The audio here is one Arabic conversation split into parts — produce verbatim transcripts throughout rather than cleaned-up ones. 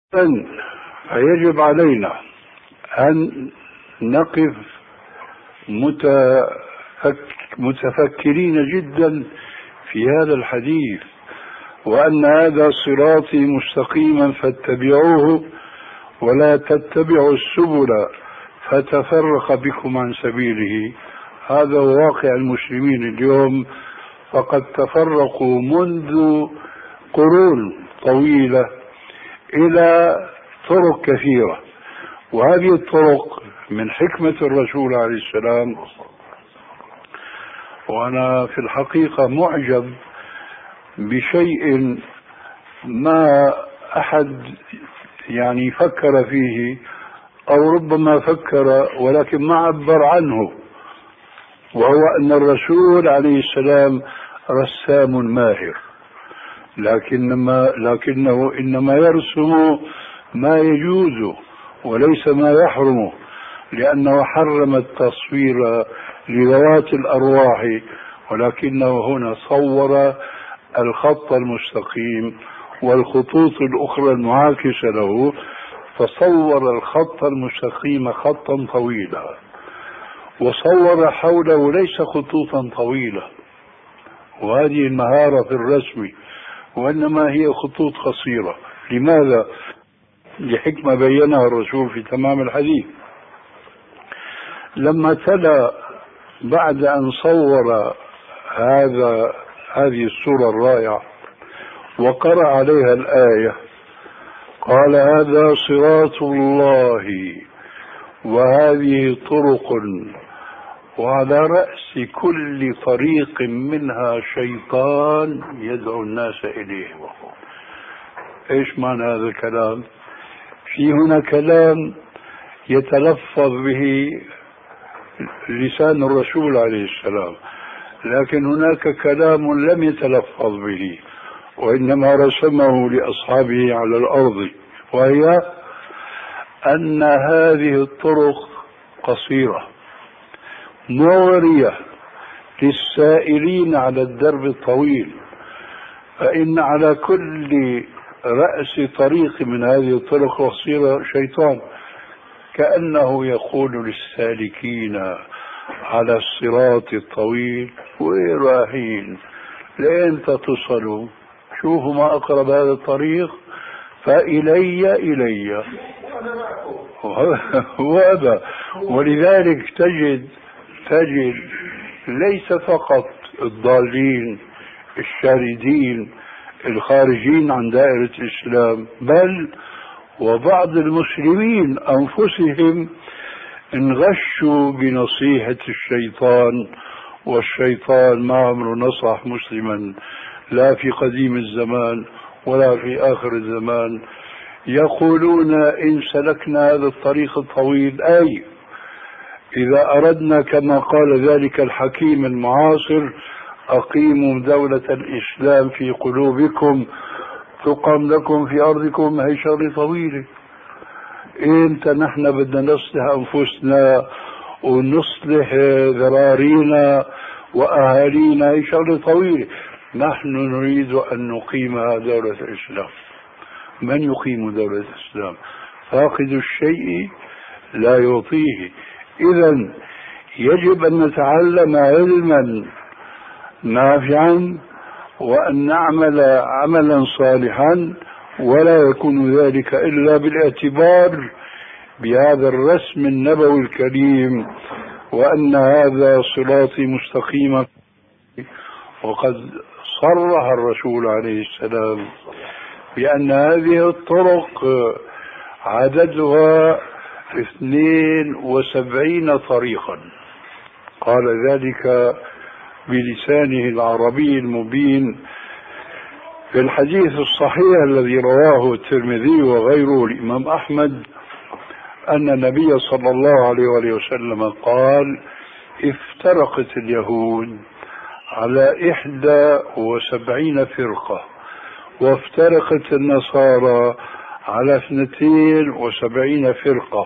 إذن فيجب علينا أن نقف متفك متفكرين جدا في هذا الحديث، وأن هذا صراطي مستقيما فاتبعوه ولا تتبعوا السبل فتفرق بكم عن سبيله. هذا هو واقع المسلمين اليوم، فقد تفرقوا منذ قرون طويلة إلى طرق كثيرة، وهذه الطرق من حكمة الرسول عليه السلام. وأنا في الحقيقة معجب بشيء ما أحد يعني فكر فيه، أو ربما فكر ولكن ما عبر عنه، وهو أن الرسول عليه السلام رسام ماهر، لكنما لكنه إنما يرسم ما يجوز وليس ما يحرم، لأنه حرم التصوير لذوات الأرواح، ولكنه هنا صور الخط المستقيم والخطوط الأخرى المعاكسة له، فصور الخط المستقيم خطا طويلا، وصور حوله ليس خطوطا طويلة، وهذه المهارة في الرسم، وإنما هي خطوط قصيرة. لماذا؟ لحكمة بينها الرسول في تمام الحديث. لما تلا بعد أن صور هذا هذه الصورة الرائعة وقرأ عليها الآية، قال: هذا صراط الله وهذه طرق وعلى رأس كل طريق منها شيطان يدعو الناس إليه. إيش معنى هذا الكلام؟ في هنا كلام يتلفظ به لسان الرسول عليه السلام، لكن هناك كلام لم يتلفظ به وإنما رسمه لأصحابه على الأرض، وهي أن هذه الطرق قصيرة مغرية للسائرين على الدرب الطويل، فإن على كل رأس طريق من هذه الطرق القصيرة شيطان، كأنه يقول للسالكين على الصراط الطويل: وين رايحين؟ لين تصلوا شوفوا ما أقرب هذا الطريق، فإلي إلي وهذا. ولذلك تجد تجد ليس فقط الضالين الشاردين الخارجين عن دائرة الإسلام، بل وبعض المسلمين أنفسهم انغشوا بنصيحة الشيطان، والشيطان ما عمره نصح مسلما لا في قديم الزمان ولا في آخر الزمان. يقولون: إن سلكنا هذا الطريق الطويل، أي إذا أردنا كما قال ذلك الحكيم المعاصر: أقيموا دولة الإسلام في قلوبكم تقام لكم في أرضكم، هي شغلة طويلة. إمتى نحن بدنا نصلح أنفسنا ونصلح ذرارينا وأهالينا؟ هي شغلة طويلة. نحن نريد أن نقيم دولة الإسلام. من يقيم دولة الإسلام؟ فاقد الشيء لا يعطيه. إذن يجب أن نتعلم علما نافعا وأن نعمل عملا صالحا، ولا يكون ذلك إلا بالاعتبار بهذا الرسم النبوي الكريم، وأن هذا صراطي مستقيما. وقد صرح الرسول عليه السلام بأن هذه الطرق عددها اثنين وسبعين طريقا، قال ذلك بلسانه العربي المبين في الحديث الصحيح الذي رواه الترمذي وغيره الإمام أحمد، أن النبي صلى الله عليه وآله وسلم قال: افترقت اليهود على إحدى وسبعين فرقة، وافترقت النصارى على اثنتين وسبعين فرقة،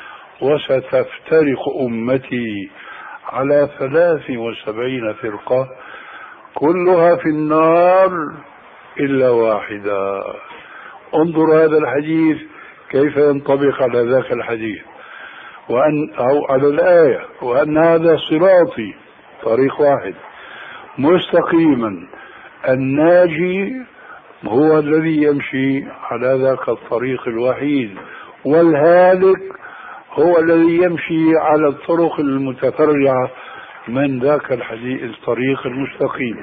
وستفترق أمتي على ثلاث وسبعين فرقة، كلها في النار إلا واحدة. انظر هذا الحديث كيف ينطبق على ذاك الحديث وأن أو على الآية وأن هذا صراطي طريق واحد مستقيما، الناجي هو الذي يمشي على ذاك الطريق الوحيد، والهالك هو الذي يمشي على الطرق المتفرعة من ذاك الحديث الطريق المستقيم.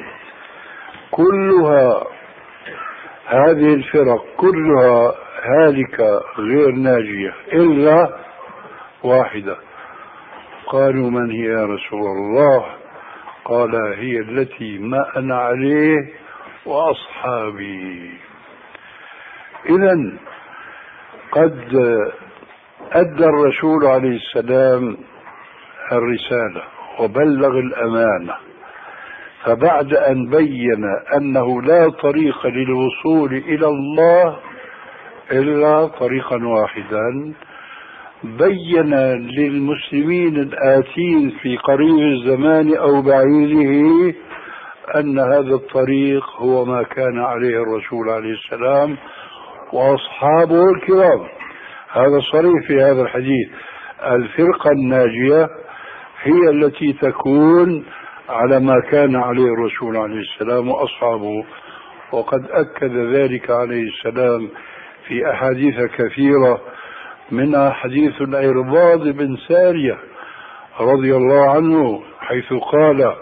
كلها هذه الفرق كلها هالكة غير ناجية إلا واحدة. قالوا من هي يا رسول الله؟ قال هي التي ما أنا عليه وأصحابي. إذن قد أدى الرسول عليه السلام الرسالة وبلغ الأمانة، فبعد أن بين أنه لا طريق للوصول إلى الله إلا طريقا واحدا، بين للمسلمين الآتين في قريب الزمان أو بعيده أن هذا الطريق هو ما كان عليه الرسول عليه السلام وأصحابه الكرام. هذا صريح في هذا الحديث، الفرقة الناجية هي التي تكون على ما كان عليه الرسول عليه السلام وأصحابه، وقد أكد ذلك عليه السلام في أحاديث كثيرة، منها حديث العرباض بن سارية رضي الله عنه حيث قال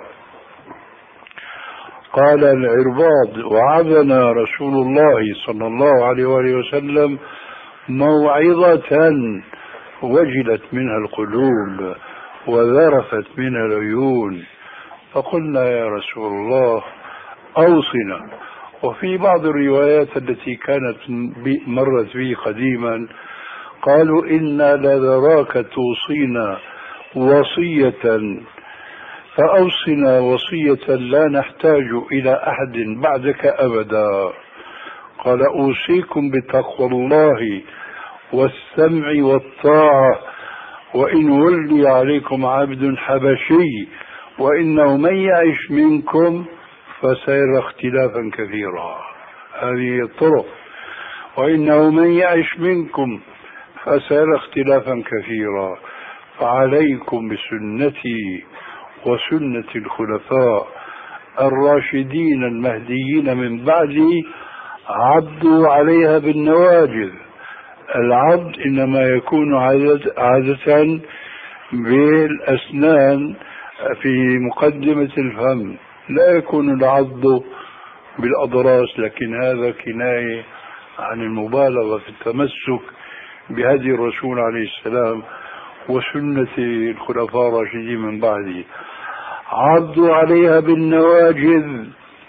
قال العرباض: وعظنا رسول الله صلى الله عليه وآله وسلم موعظة وجلت منها القلوب وذرفت منها العيون، فقلنا يا رسول الله أوصنا. وفي بعض الروايات التي كانت مرت بي قديما قالوا إنا لنراك توصينا وصية فأوصنا وصية لا نحتاج إلى أحد بعدك أبدا. قال: أوصيكم بتقوى الله والسمع والطاعة، وإن ولي عليكم عبد حبشي وإنه من يعش منكم فسيرى اختلافا كثيرا. هذه الطرق: وإنه من يعش منكم فسيرى اختلافا كثيرا، فعليكم بسنتي وسنة الخلفاء الراشدين المهديين من بعدي، عضوا عليها بالنواجذ. العض إنما يكون عادة بالأسنان في مقدمة الفم، لا يكون العض بالأضراس، لكن هذا كناية عن المبالغة في التمسك بهدي الرسول عليه السلام وسنة الخلفاء الراشدين من بعده. عضوا عليها بالنواجذ،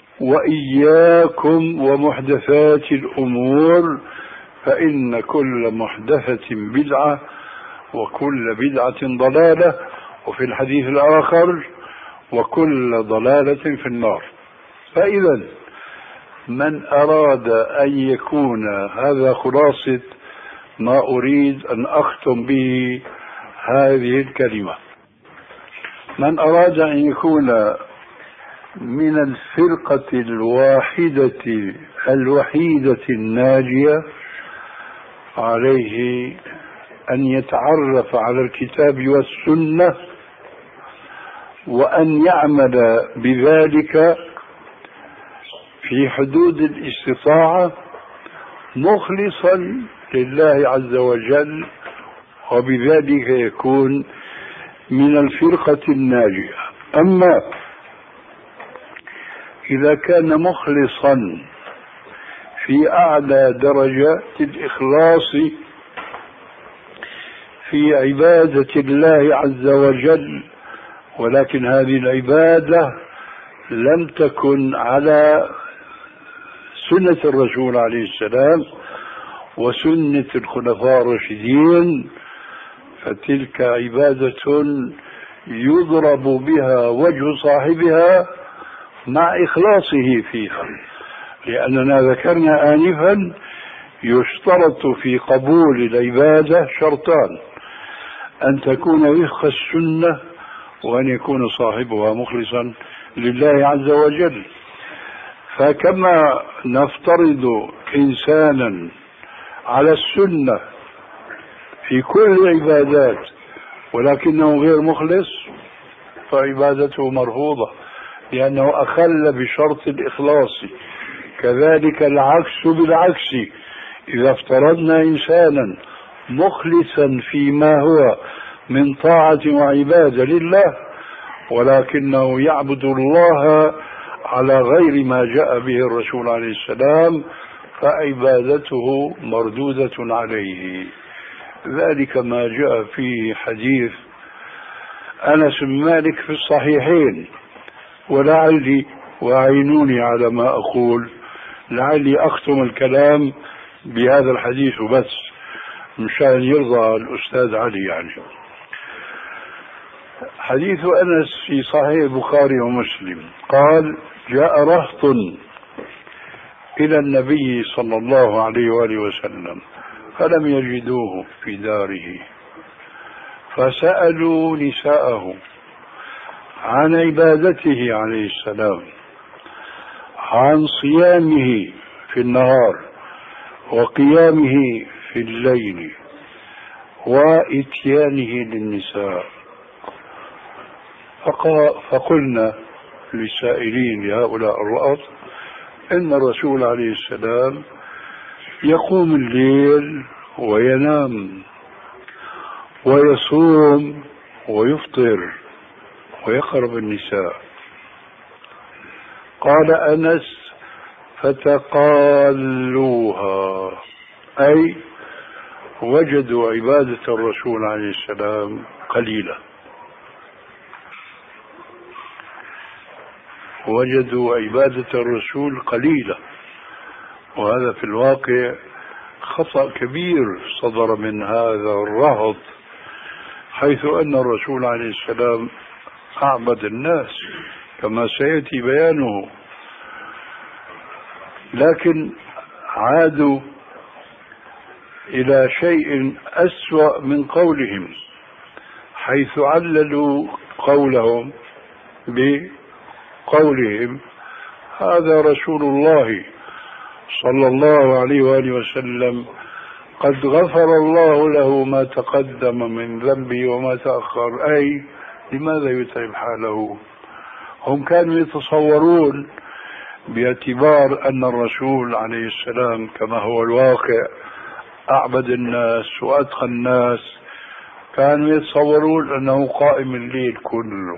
وإياكم ومحدثات الأمور، فإن كل محدثة بدعة وكل بدعة ضلالة، وفي الحديث الآخر: وكل ضلالة في النار. فإذا من أراد أن يكون، هذا خلاصة ما أريد أن أختم به هذه الكلمة، من أراد أن يكون من الفرقة الواحدة الوحيدة الناجية عليه أن يتعرف على الكتاب والسنة، وأن يعمل بذلك في حدود الاستطاعة مخلصا لله عز وجل، وبذلك يكون من الفرقة الناجية. أما إذا كان مخلصا في أعلى درجات الإخلاص في عبادة الله عز وجل، ولكن هذه العبادة لم تكن على سنة الرسول عليه السلام وسنة الخلفاء الراشدين، فتلك عبادة يضرب بها وجه صاحبها مع إخلاصه فيها، لأننا ذكرنا آنفا يشترط في قبول العبادة شرطان: أن تكون وفق السنة، وأن يكون صاحبها مخلصا لله عز وجل. فكما نفترض إنسانا على السنة في كل العبادات ولكنه غير مخلص فعبادته مرفوضة لأنه أخل بشرط الإخلاص. كذلك العكس بالعكس، إذا افترضنا إنسانا مخلصا فيما هو من طاعة وعبادة لله ولكنه يعبد الله على غير ما جاء به الرسول عليه السلام فعبادته مردودة عليه. ذلك ما جاء في حديث أنس بن مالك في الصحيحين. ولعلي، وأعينوني على ما أقول، لعلي أختم الكلام بهذا الحديث بس مشان يرضى الأستاذ علي. يعني حديث أنس في صحيح البخاري ومسلم قال: جاء رهط إلى النبي صلى الله عليه وآله وسلم فلم يجدوه في داره، فسألوا نساءه عن عبادته عليه السلام، عن صيامه في النهار وقيامه في الليل وإتيانه للنساء. فقلنا للسائلين لهؤلاء الرهط إن الرسول عليه السلام يقوم الليل وينام ويصوم ويفطر ويقرب النساء. قال أنس: فتقالوها، أي وجدوا عبادة الرسول عليه السلام قليلة، وجدوا عبادة الرسول قليلة. وهذا في الواقع خطأ كبير صدر من هذا الرهط، حيث أن الرسول عليه السلام أعبد الناس كما سيأتي بيانه، لكن عادوا إلى شيء أسوأ من قولهم، حيث عللوا قولهم بقولهم: هذا رسول الله صلى الله عليه وآله وسلم قد غفر الله له ما تقدم من ذنبه وما تأخر، أي لماذا يتعب حاله؟ هم كانوا يتصورون باعتبار أن الرسول عليه السلام كما هو الواقع أعبد الناس وأتقى الناس، كانوا يتصورون أنه قائم الليل كله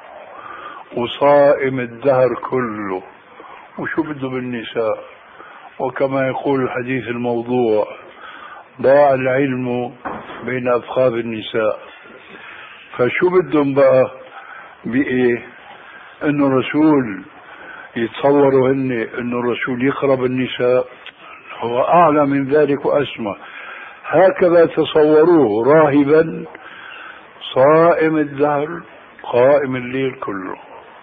وصائم الدهر كله، وشو بده بالنساء؟ وكما يقول الحديث الموضوع: ضاع العلم بين أفخاذ النساء. فشو بدهم بقى بإيه؟ إنه الرسول يتصوروا هن إنه الرسول يقرب النساء؟ هو أعلى من ذلك وأسمى. هكذا تصوروه راهبا صائم الدهر قائم الليل كله.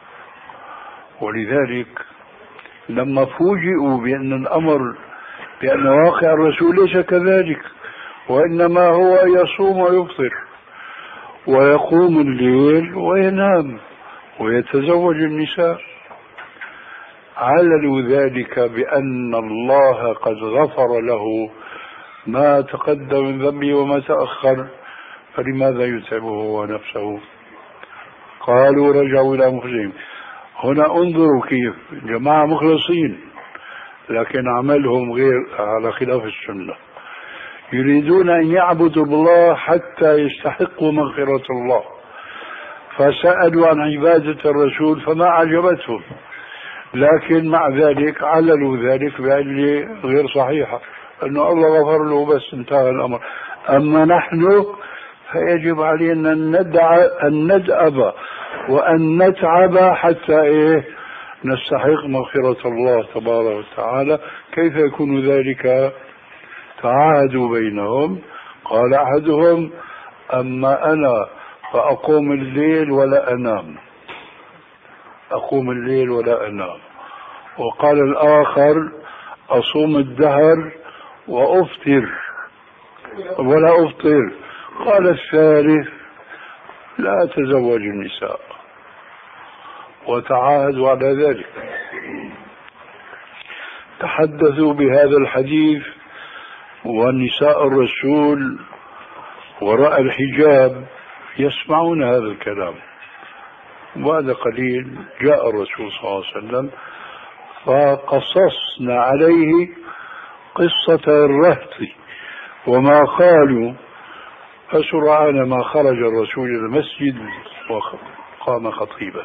ولذلك لما فوجئوا بأن الأمر بأن واقع الرسول ليس كذلك، وإنما هو يصوم ويفطر ويقوم الليل وينام ويتزوج النساء، عللوا ذلك بأن الله قد غفر له ما تقدم من ذنبه وما تأخر، فلماذا يتعبه هو نفسه؟ قالوا رجعوا إلى أنفسهم. هنا انظروا كيف جماعة مخلصين لكن عملهم غير على خلاف السنة، يريدون أن يعبدوا الله حتى يستحقوا مغفرة الله، فسألوا عن عبادة الرسول فما عجبتهم، لكن مع ذلك عللوا ذلك بعلة غير صحيحة، أنه الله غفر له بس انتهى الأمر. أما نحن فيجب علينا أن ندع أن ندأب وأن نتعب حتى إيه نستحق مغفرة الله تبارك وتعالى. كيف يكون ذلك؟ تعاهدوا بينهم. قال أحدهم: أما أنا فأقوم الليل ولا أنام، أقوم الليل ولا أنام. وقال الآخر: أصوم الدهر وأفطر ولا أفطر. قال الثالث: لا أتزوج النساء. وتعاهدوا على ذلك. تحدثوا بهذا الحديث، ونساء الرسول وراء الحجاب يسمعون هذا الكلام. وبعد قليل جاء الرسول صلى الله عليه وسلم فقصصنا عليه قصة الرهط وما قالوا. فسرعان ما خرج الرسول إلى المسجد وقام خطيبا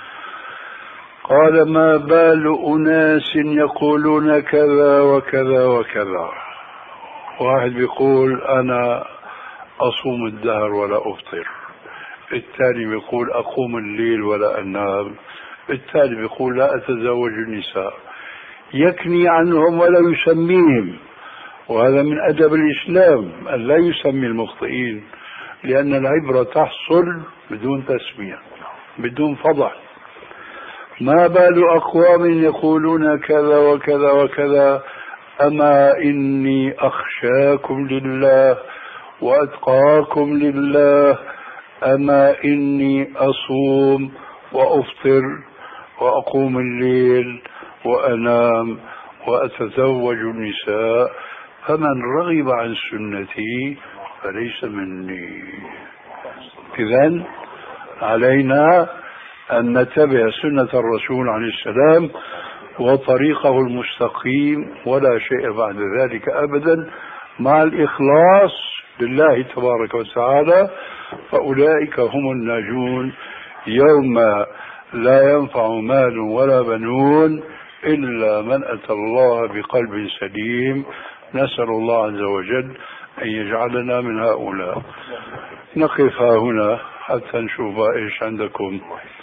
قال: ما بال أناس يقولون كذا وكذا وكذا. واحد بيقول أنا أصوم الدهر ولا أفطر، الثاني بيقول أقوم الليل ولا أنام، الثالث بيقول لا أتزوج النساء، يكني عنهم ولا يسميهم. وهذا من أدب الإسلام أن لا يسمي المخطئين، لأن العبرة تحصل بدون تسمية بدون فضح. ما بال أقوام يقولون كذا وكذا وكذا، أما إني أخشاكم لله وأتقاكم لله، أما إني أصوم وأفطر وأقوم الليل وأنام وأتزوج النساء، فمن رغب عن سنتي فليس مني. إذن علينا أن نتبع سنة الرسول عليه السلام وطريقه المستقيم ولا شيء بعد ذلك أبدا، مع الإخلاص لله تبارك وتعالى، فأولئك هم الناجون يوم لا ينفع مال ولا بنون إلا من أتى الله بقلب سليم. نسأل الله عز وجل أن يجعلنا من هؤلاء. نقف هنا حتى نشوف إيش عندكم.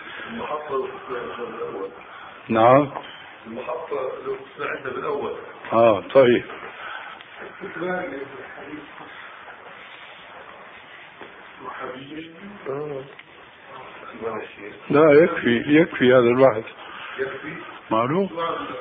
نعم المحطة لو سمعتها بالأول. آه طيب. لا يكفي يكفي هذا الواحد. يكفي معلوم.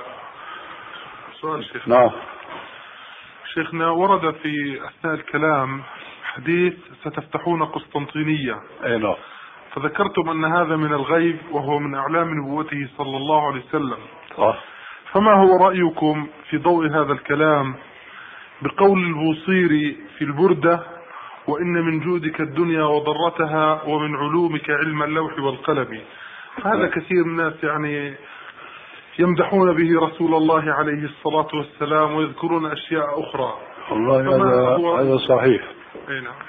سؤال شيخ. نعم شيخنا، ورد في أثناء الكلام حديث ستفتحون قسطنطينية. أي نعم. فذكرتم أن هذا من الغيب وهو من أعلام نبوته صلى الله عليه وسلم. صح. فما هو رأيكم في ضوء هذا الكلام بقول البوصيري في البردة: وإن من جودك الدنيا وضرتها ومن علومك علم اللوح والقلم؟ هذا كثير من الناس يعني يمدحون به رسول الله عليه الصلاة والسلام ويذكرون أشياء أخرى. والله هذا هذا صحيح. أي نعم.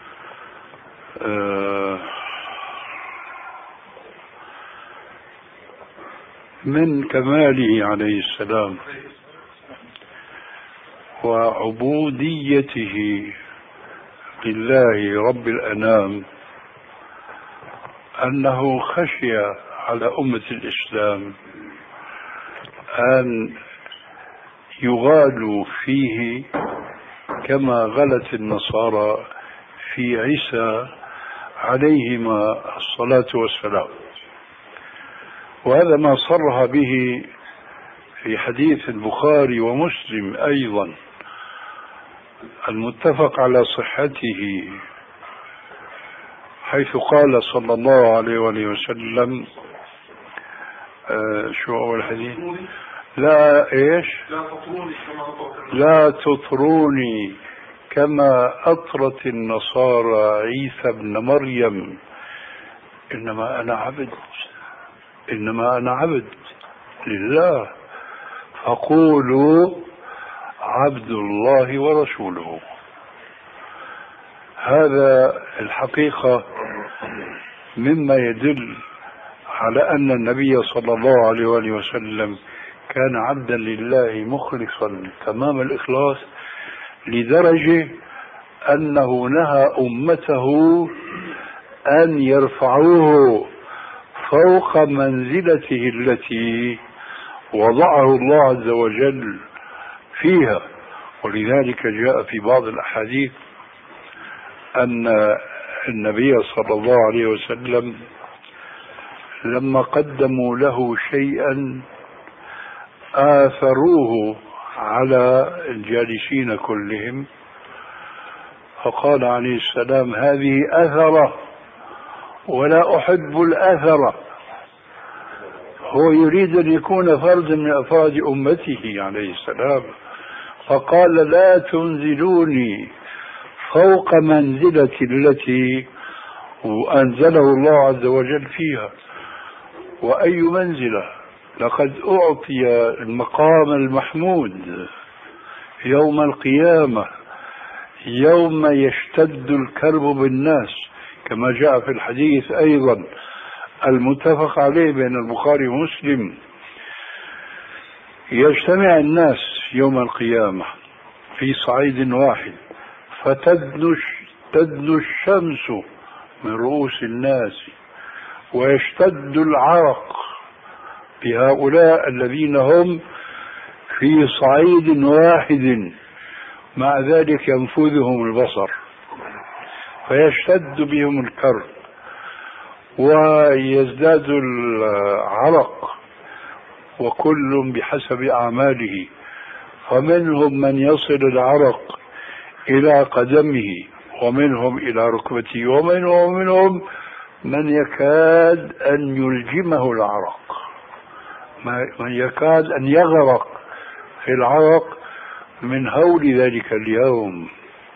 آه من كماله عليه السلام وعبوديته لله رب الأنام أنه خشي على أمة الإسلام أن يغالوا فيه كما غلت النصارى في عيسى عليهما الصلاة والسلام. وهذا ما صرح به في حديث البخاري ومسلم أيضا المتفق على صحته، حيث قال صلى الله عليه وآله وسلم آه شو أول حديث؟ لا إيش؟ لا تطروني كما أطرت النصارى عيسى ابن مريم، إنما أنا عبد إنما أنا عبد لله، فقولوا عبد الله ورسوله. هذا الحقيقة مما يدل على أن النبي صلى الله عليه وآله وسلم كان عبدا لله مخلصا تمام الإخلاص، لدرجة أنه نهى أمته أن يرفعوه فوق منزلته التي وضعه الله عز وجل فيها. ولذلك جاء في بعض الأحاديث أن النبي صلى الله عليه وسلم لما قدموا له شيئا آثروه على الجالسين كلهم، فقال عليه السلام: هذه أثرة ولا أحب الأثرة. هو يريد أن يكون فردا من أفراد أمته عليه السلام، فقال: لا تنزلوني فوق منزلة التي أنزله الله عز وجل فيها. وأي منزلة؟ لقد أعطي المقام المحمود يوم القيامة، يوم يشتد الكرب بالناس، كما جاء في الحديث أيضا المتفق عليه بين البخاري ومسلم. يجتمع الناس يوم القيامة في صعيد واحد، فتدنو تدنو الشمس من رؤوس الناس، ويشتد العرق بهؤلاء الذين هم في صعيد واحد، مع ذلك ينفذهم البصر، فيشتد بهم الكرب ويزداد العرق، وكل بحسب أعماله. فمنهم من يصل العرق إلى قدمه، ومنهم إلى ركبته، ومنهم منهم من يكاد أن يلجمه العرق، من يكاد أن يغرق في العرق من هول ذلك اليوم.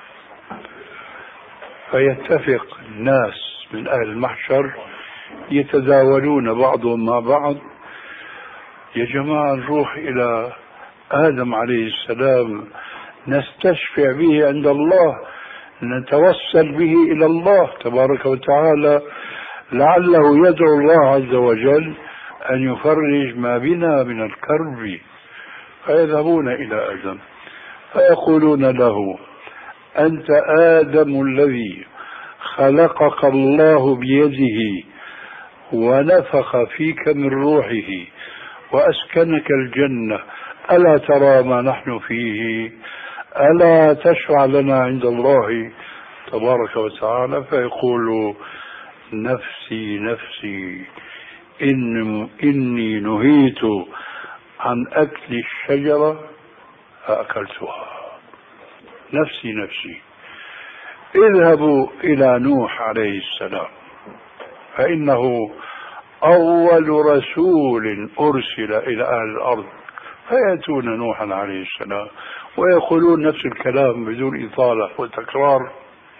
فيتفق الناس من أهل المحشر يتداولون بعضهم مع بعض: يا جماعة نروح إلى آدم عليه السلام نستشفع به عند الله، نتوسل به إلى الله تبارك وتعالى، لعله يدعو الله عز وجل أن يفرج ما بنا من الكرب. فيذهبون إلى آدم فيقولون له: أنت آدم الذي خلقك الله بيده ونفخ فيك من روحه وأسكنك الجنة، ألا ترى ما نحن فيه؟ ألا تشفع لنا عند الله تبارك وتعالى؟ فيقول: نفسي نفسي، إن إني نهيت عن أكل الشجرة فأكلتها. نفسي نفسي. اذهبوا إلى نوح عليه السلام، فإنه أول رسول أرسل إلى أهل الأرض، فيأتون نوحا عليه السلام ويقولون نفس الكلام بدون إطالة وتكرار،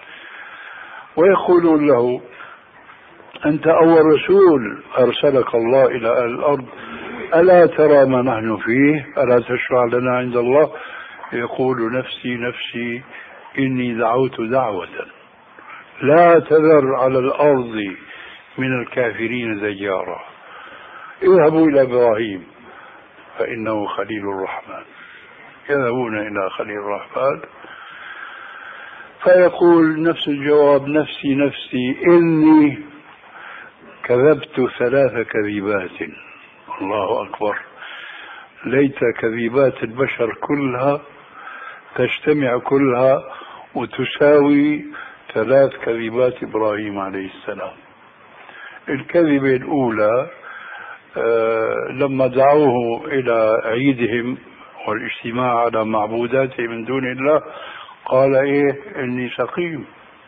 ويقولون له: أنت أول رسول أرسلك الله إلى أهل الأرض، ألا ترى ما نحن فيه؟ ألا تشفع لنا عند الله؟ يقول: نفسي نفسي، إني دعوت دعوة لا تذر على الأرض من الكافرين ديارا. اذهبوا إلى إبراهيم فإنه خليل الرحمن. يذهبون إلى خليل الرحمن فيقول نفس الجواب: نفسي نفسي، إني كذبت ثلاث كذبات. الله أكبر، ليت كذبات البشر كلها تجتمع كلها وتساوي ثلاث كذبات إبراهيم عليه السلام. الكذبة الأولى آه لما دعوه إلى عيدهم والاجتماع على معبوداته من دون الله، قال: إيه إني سقيم.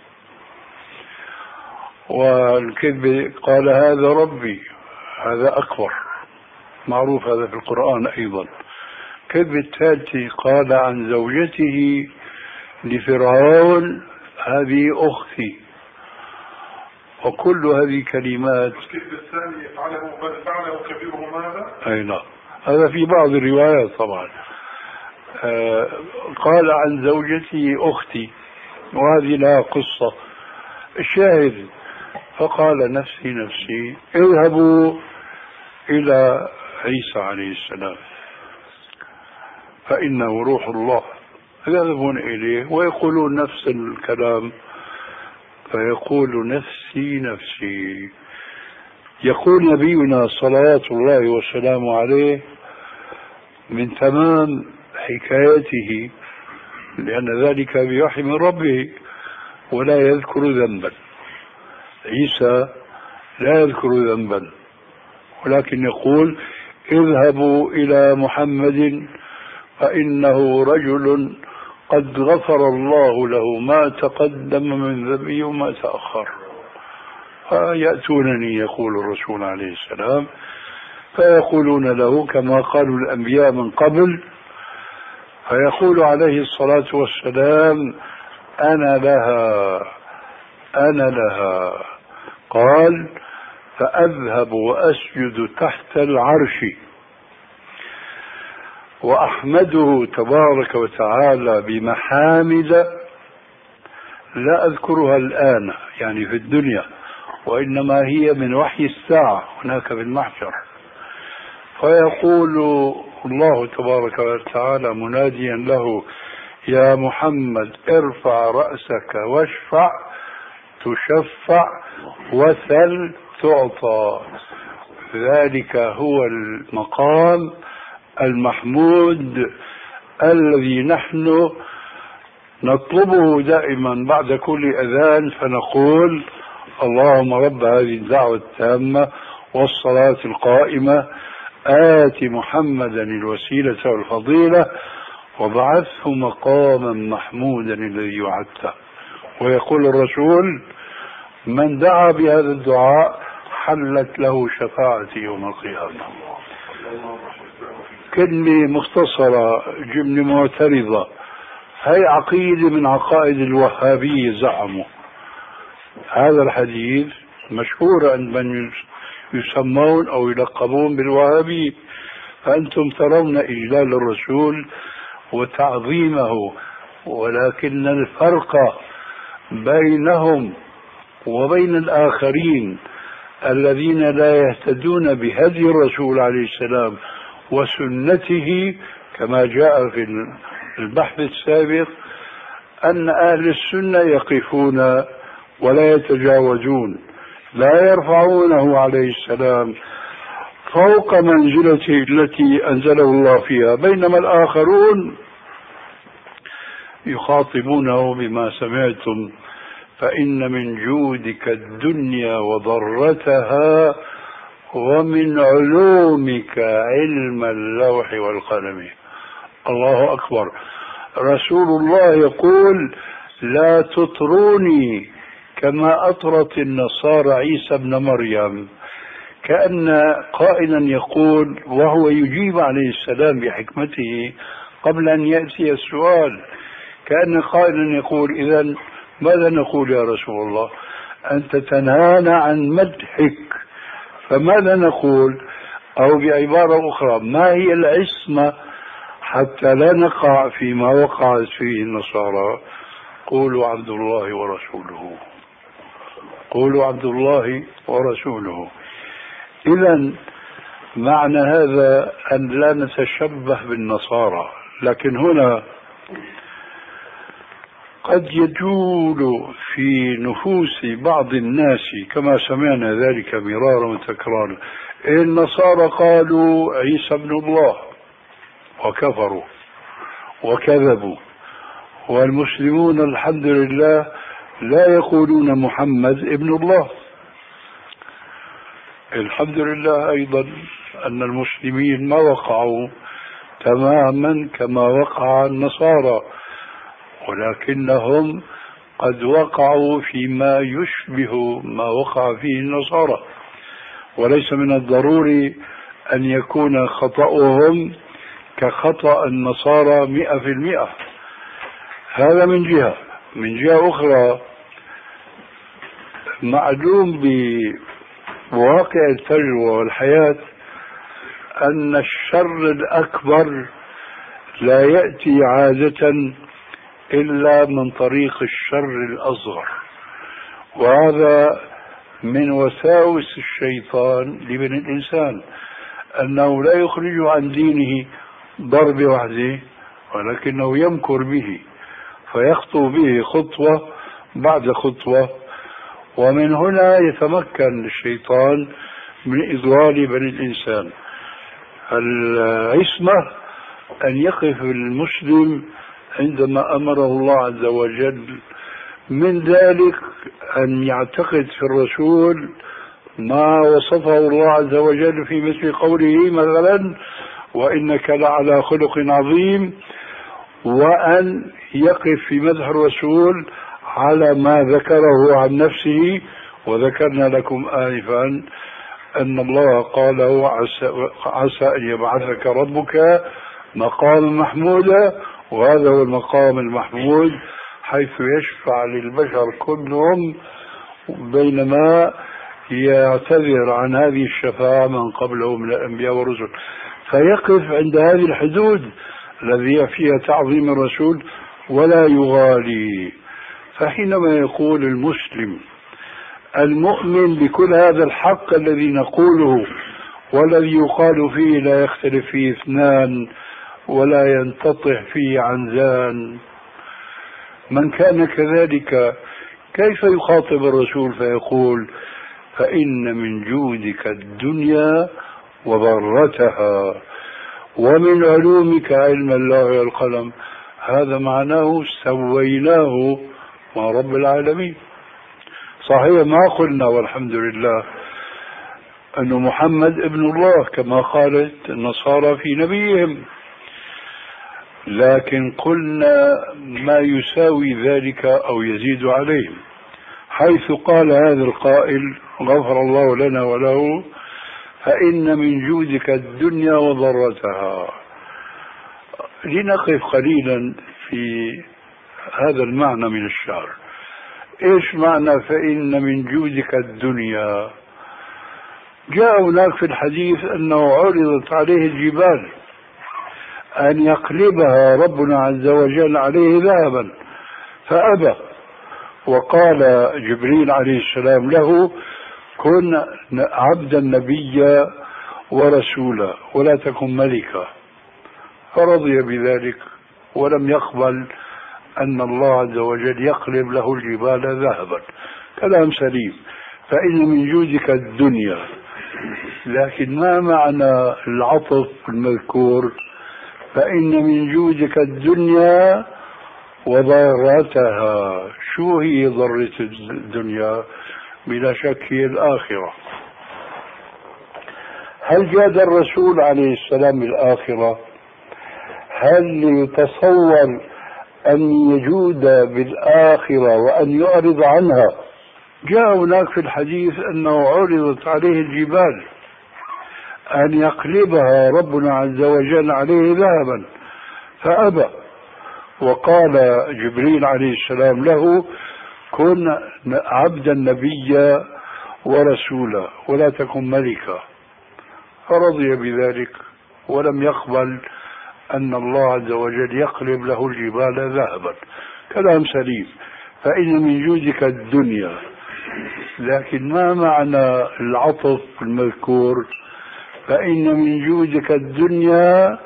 والكذب قال: هذا ربي. هذا أكبر، معروف هذا في القرآن أيضا. كذب الثالث قال عن زوجته لفرعون: هذه أختي. وكل هذه كلمات. الكذب الثاني يفعله بل فعله كبيرهم هذا؟ أي نعم، هذا في بعض الروايات طبعا. آه قال عن زوجته أختي، وهذه لها قصة. الشاهد: فقال نفسي نفسي. اذهبوا إلى عيسى عليه السلام فإنه روح الله. يذهبون إليه ويقولون نفس الكلام، فيقول: نفسي نفسي. يقول نبينا صلوات الله والسلام عليه من تمام حكايته، لأن ذلك بوحي من ربه ولا يذكر ذنبا. عيسى لا يذكر ذنبا، ولكن يقول: اذهبوا إلى محمد فإنه رجل قد غفر الله له ما تقدم من ذنبه وما تأخر. فيأتونني، يقول الرسول عليه السلام، فيقولون له كما قالوا الأنبياء من قبل، فيقول عليه الصلاة والسلام: أنا لها أنا لها. قال فأذهب وأسجد تحت العرش وأحمده تبارك وتعالى بمحامد لا أذكرها الآن يعني في الدنيا، وإنما هي من وحي الساعة هناك في المحشر. فيقول الله تبارك وتعالى مناديا له: يا محمد ارفع رأسك واشفع تشفع وسل تعطى. ذلك هو المقام المحمود الذي نحن نطلبه دائما بعد كل أذان، فنقول: اللهم رب هذه الدعوة التامة والصلاة القائمة آت محمدا الوسيلة والفضيلة وابعثه مقاما محمودا الذي وعدته. ويقول الرسول: من دعا بهذا الدعاء حلت له شفاعتي يوم القيامة. كلمة مختصرة جملة معترضة، هي عقيدة من عقائد الوهابية زعموا. هذا الحديث مشهور عند من يسمون أو يلقبون بالوهابية. فأنتم ترون إجلال الرسول وتعظيمه، ولكن الفرق بينهم وبين الآخرين الذين لا يهتدون بهدي الرسول عليه السلام وسنته كما جاء في البحث السابق، أن أهل السنة يقفون ولا يتجاوزون، لا يرفعونه عليه السلام فوق منزلته التي أنزله الله فيها، بينما الآخرون يخاطبونه بما سمعتم فإن من جودك الدنيا وضرتها ومن علومك علم اللوح والقلم. الله أكبر. رسول الله يقول: لا تطروني كما أطرت النصارى عيسى ابن مريم، كأن قائلا يقول وهو يجيب عليه السلام بحكمته قبل أن يأتي السؤال، كأن قائلا يقول: إذن ماذا نقول يا رسول الله؟ أنت تنهانا عن مدحك، فماذا نقول؟ أو بعبارة أخرى: ما هي العصمة حتى لا نقع فيما وقعت فيه النصارى؟ قولوا عبد الله ورسوله، قولوا عبد الله ورسوله. إذن معنى هذا أن لا نتشبه بالنصارى، لكن هنا قد يجول في نفوس بعض الناس كما سمعنا ذلك مرارا وتكرارا: النصارى قالوا عيسى ابن الله وكفروا وكذبوا، والمسلمون الحمد لله لا يقولون محمد ابن الله. الحمد لله أيضا أن المسلمين ما وقعوا تماما كما وقع النصارى، ولكنهم قد وقعوا فيما يشبه ما وقع فيه النصارى، وليس من الضروري أن يكون خطأهم كخطأ النصارى مئة في المئة. هذا من جهة. من جهة أخرى معلوم بواقع التجربة والحياة أن الشر الأكبر لا يأتي عادة إلا من طريق الشر الأصغر، وهذا من وساوس الشيطان لابن الإنسان، أنه لا يخرج عن دينه ضرب وحده، ولكنه يمكر به فيخطو به خطوة بعد خطوة، ومن هنا يتمكن الشيطان من إضلال بني الإنسان. العصمة أن يقف المسلم عندما أمره الله عز وجل، من ذلك أن يعتقد في الرسول ما وصفه الله عز وجل في مثل قوله مثلا: وإنك لعلى خلق عظيم، وأن يقف في مدح الرسول على ما ذكره عن نفسه. وذكرنا لكم آنفا أن الله قال: عسى, عسى أن يبعثك ربك مقام محمودا، وهذا هو المقام المحمود حيث يشفع للبشر كلهم، بينما يعتذر عن هذه الشفاعة من قبله من الأنبياء والرسل، فيقف عند هذه الحدود الذي فيها تعظيم الرسول ولا يغالي. فحينما يقول المسلم المؤمن بكل هذا الحق الذي نقوله والذي يقال فيه لا يختلف فيه اثنان ولا ينتطح فيه عنزان، من كان كذلك كيف يخاطب الرسول فيقول فإن من جودك الدنيا وضرتها ومن علومك علم اللوح والقلم؟ هذا معناه سويناه مع رب العالمين. صحيح ما قلنا والحمد لله أن محمد ابن الله كما قالت النصارى في نبيهم، لكن قلنا ما يساوي ذلك أو يزيد عليه، حيث قال هذا القائل غفر الله لنا وله فإن من جودك الدنيا وضرتها. لنقف قليلا في هذا المعنى من الشعر. ايش معنى فإن من جودك الدنيا؟ جاء هناك في الحديث أنه عرضت عليه الجبال أن يقلبها ربنا عز وجل عليه ذهبا فأبى، وقال جبريل عليه السلام له كن عبدا نبيا ورسولا ولا تكن ملكا، فرضي بذلك ولم يقبل أن الله عز وجل يقلب له الجبال ذهبا. كلام سليم. فإن من جودك الدنيا، لكن ما معنى العطف المذكور فإن من جودك الدنيا وضرتها؟ شو هي ضرة الدنيا؟ بلا شك هي الآخرة. هل جاد الرسول عليه السلام بالآخرة؟ هل يتصور أن يجود بالآخرة وأن يعرض عنها؟ جاء هناك في الحديث أنه عرضت عليه الجبال أن يقلبها ربنا عز وجل عليه ذهبا فأبى، وقال جبريل عليه السلام له كن عبدا نبيا ورسولا ولا تكن ملكا، فرضي بذلك ولم يقبل أن الله عز وجل يقلب له الجبال ذهبا. كلام سليم. فإن من جودك الدنيا، لكن ما معنى العطف المذكور فإن من جودك الدنيا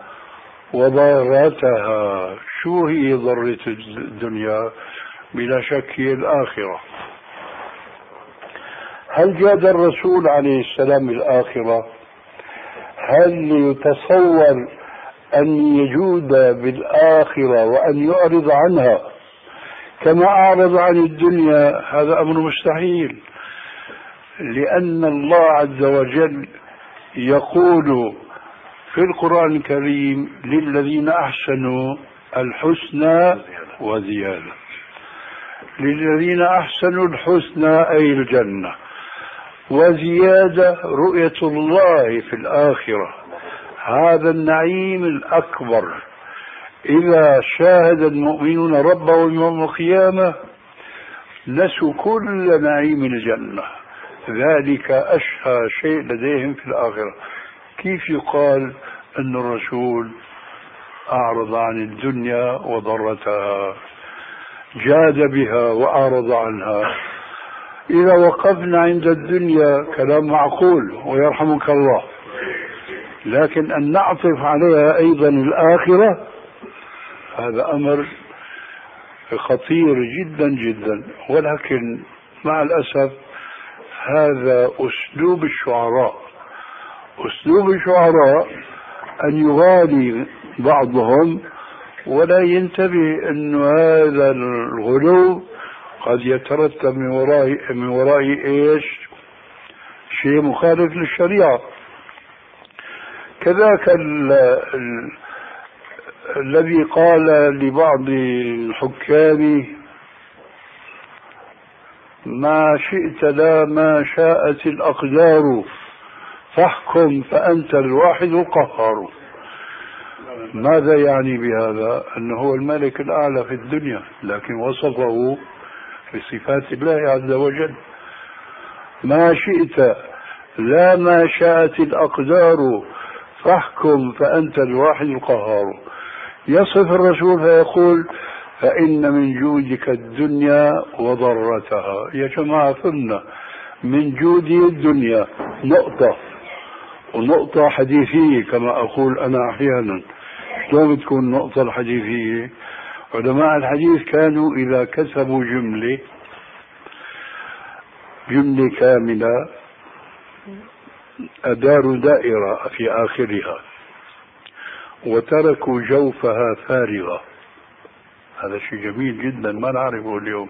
وضرتها؟ شو هي ضرة الدنيا؟ بلا شك هي الآخرة. هل جاد الرسول عليه السلام بالآخرة؟ هل يتصور أن يجود بالآخرة وأن يعرض عنها كما أعرض عن الدنيا؟ هذا أمر مستحيل، لأن الله عز وجل يقول في القرآن الكريم للذين أحسنوا الحسنى وزيادة. للذين أحسنوا الحسنى أي الجنة، وزيادة رؤية الله في الآخرة، هذا النعيم الأكبر. إذا شاهد المؤمنون ربهم يوم القيامة نسوا كل نعيم الجنة، ذلك أشهى شيء لديهم في الآخرة. كيف يقال أن الرسول أعرض عن الدنيا وضرتها، جاد بها وأعرض عنها؟ إذا وقفنا عند الدنيا كلام معقول ويرحمك الله، لكن أن نعطف عليها أيضا الآخرة هذا أمر خطير جدا جدا. ولكن مع الأسف هذا أسلوب الشعراء. أسلوب الشعراء أن يغالي بعضهم ولا ينتبه أن هذا الغلو قد يترتب من وراء من وراء إيش؟ شيء مخالف للشريعة. كذاك ال ال الذي قال لبعض الحكام ما شئت لا ما شاءت الأقدار فاحكم فأنت الواحد القهار. ماذا يعني بهذا؟ أنه هو الملك الأعلى في الدنيا، لكن وصفه بصفات الله عز وجل. ما شئت لا ما شاءت الأقدار فاحكم فأنت الواحد القهار. يصف الرسول فيقول فإن من جودك الدنيا وضرتها. يا جماعة فهمنا، من جودي الدنيا نقطة، ونقطة حديثية كما أقول أنا أحيانا. شلون تكون نقطة الحديثية؟ علماء الحديث كانوا إذا كتبوا جملة جملة كاملة أداروا دائرة في آخرها وتركوا جوفها فارغة. هذا شيء جميل جدا ما نعرفه اليوم.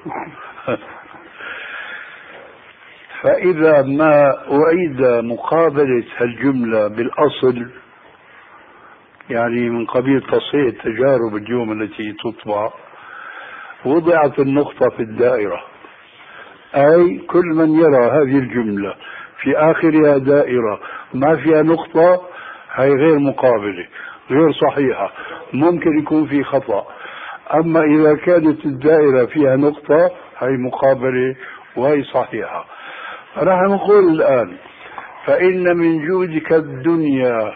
فإذا ما أعيد مقابلة هالجملة بالأصل، يعني من قبيل تصحيح التجارب اليوم التي تطبع، وضعت النقطة في الدائرة، أي كل من يرى هذه الجملة في آخرها دائرة ما فيها نقطة هي غير مقابلة، غير صحيحة، ممكن يكون في خطأ. أما إذا كانت الدائرة فيها نقطة هي مقابلة وهي صحيحة. فنحن نقول الآن فإن من جودك الدنيا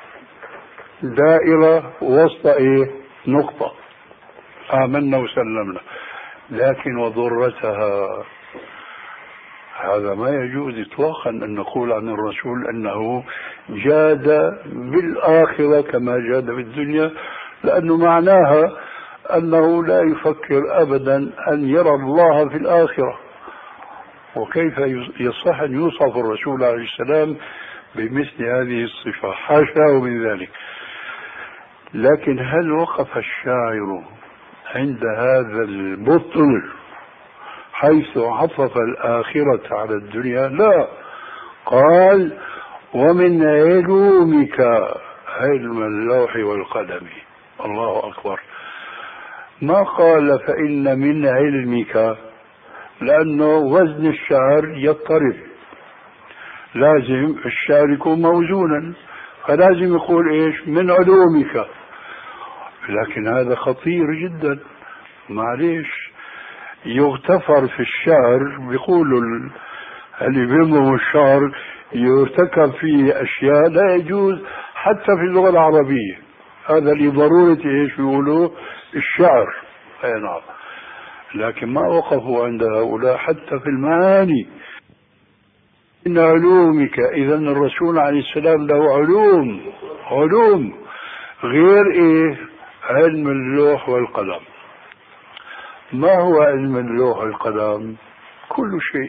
دائرة وسط إيه؟ نقطة، آمنا وسلمنا. لكن وضرتها هذا ما يجوز إطلاقا أن نقول عن الرسول أنه جاد بالآخرة كما جاد بالدنيا، لأنه معناها أنه لا يفكر أبدا أن يرى الله في الآخرة. وكيف يصح أن يوصف الرسول عليه السلام بمثل هذه الصفة؟ حاشاه من ذلك. لكن هل وقف الشاعر عند هذا البطل حيث عطف الآخرة على الدنيا؟ لا، قال ومن علومك علم اللوح والقلم. الله أكبر. ما قال فإن من علمك، لأنه وزن الشعر يضطرب، لازم الشعر يكون موزونا، فلازم يقول إيش؟ من علومك. لكن هذا خطير جدا، معليش يغتفر في الشعر. بيقولوا اللي بينظموا الشعر يرتكب فيه أشياء لا يجوز حتى في اللغة العربية. هذا لضرورة إيش بيقولوا؟ الشعر. أي نعم. لكن ما وقفوا عند هؤلاء حتى في المعاني. إن علومك، إذا الرسول عليه السلام له علوم، علوم غير إيه؟ علم اللوح والقلم. ما هو علم اللوح والقلم؟ كل شيء،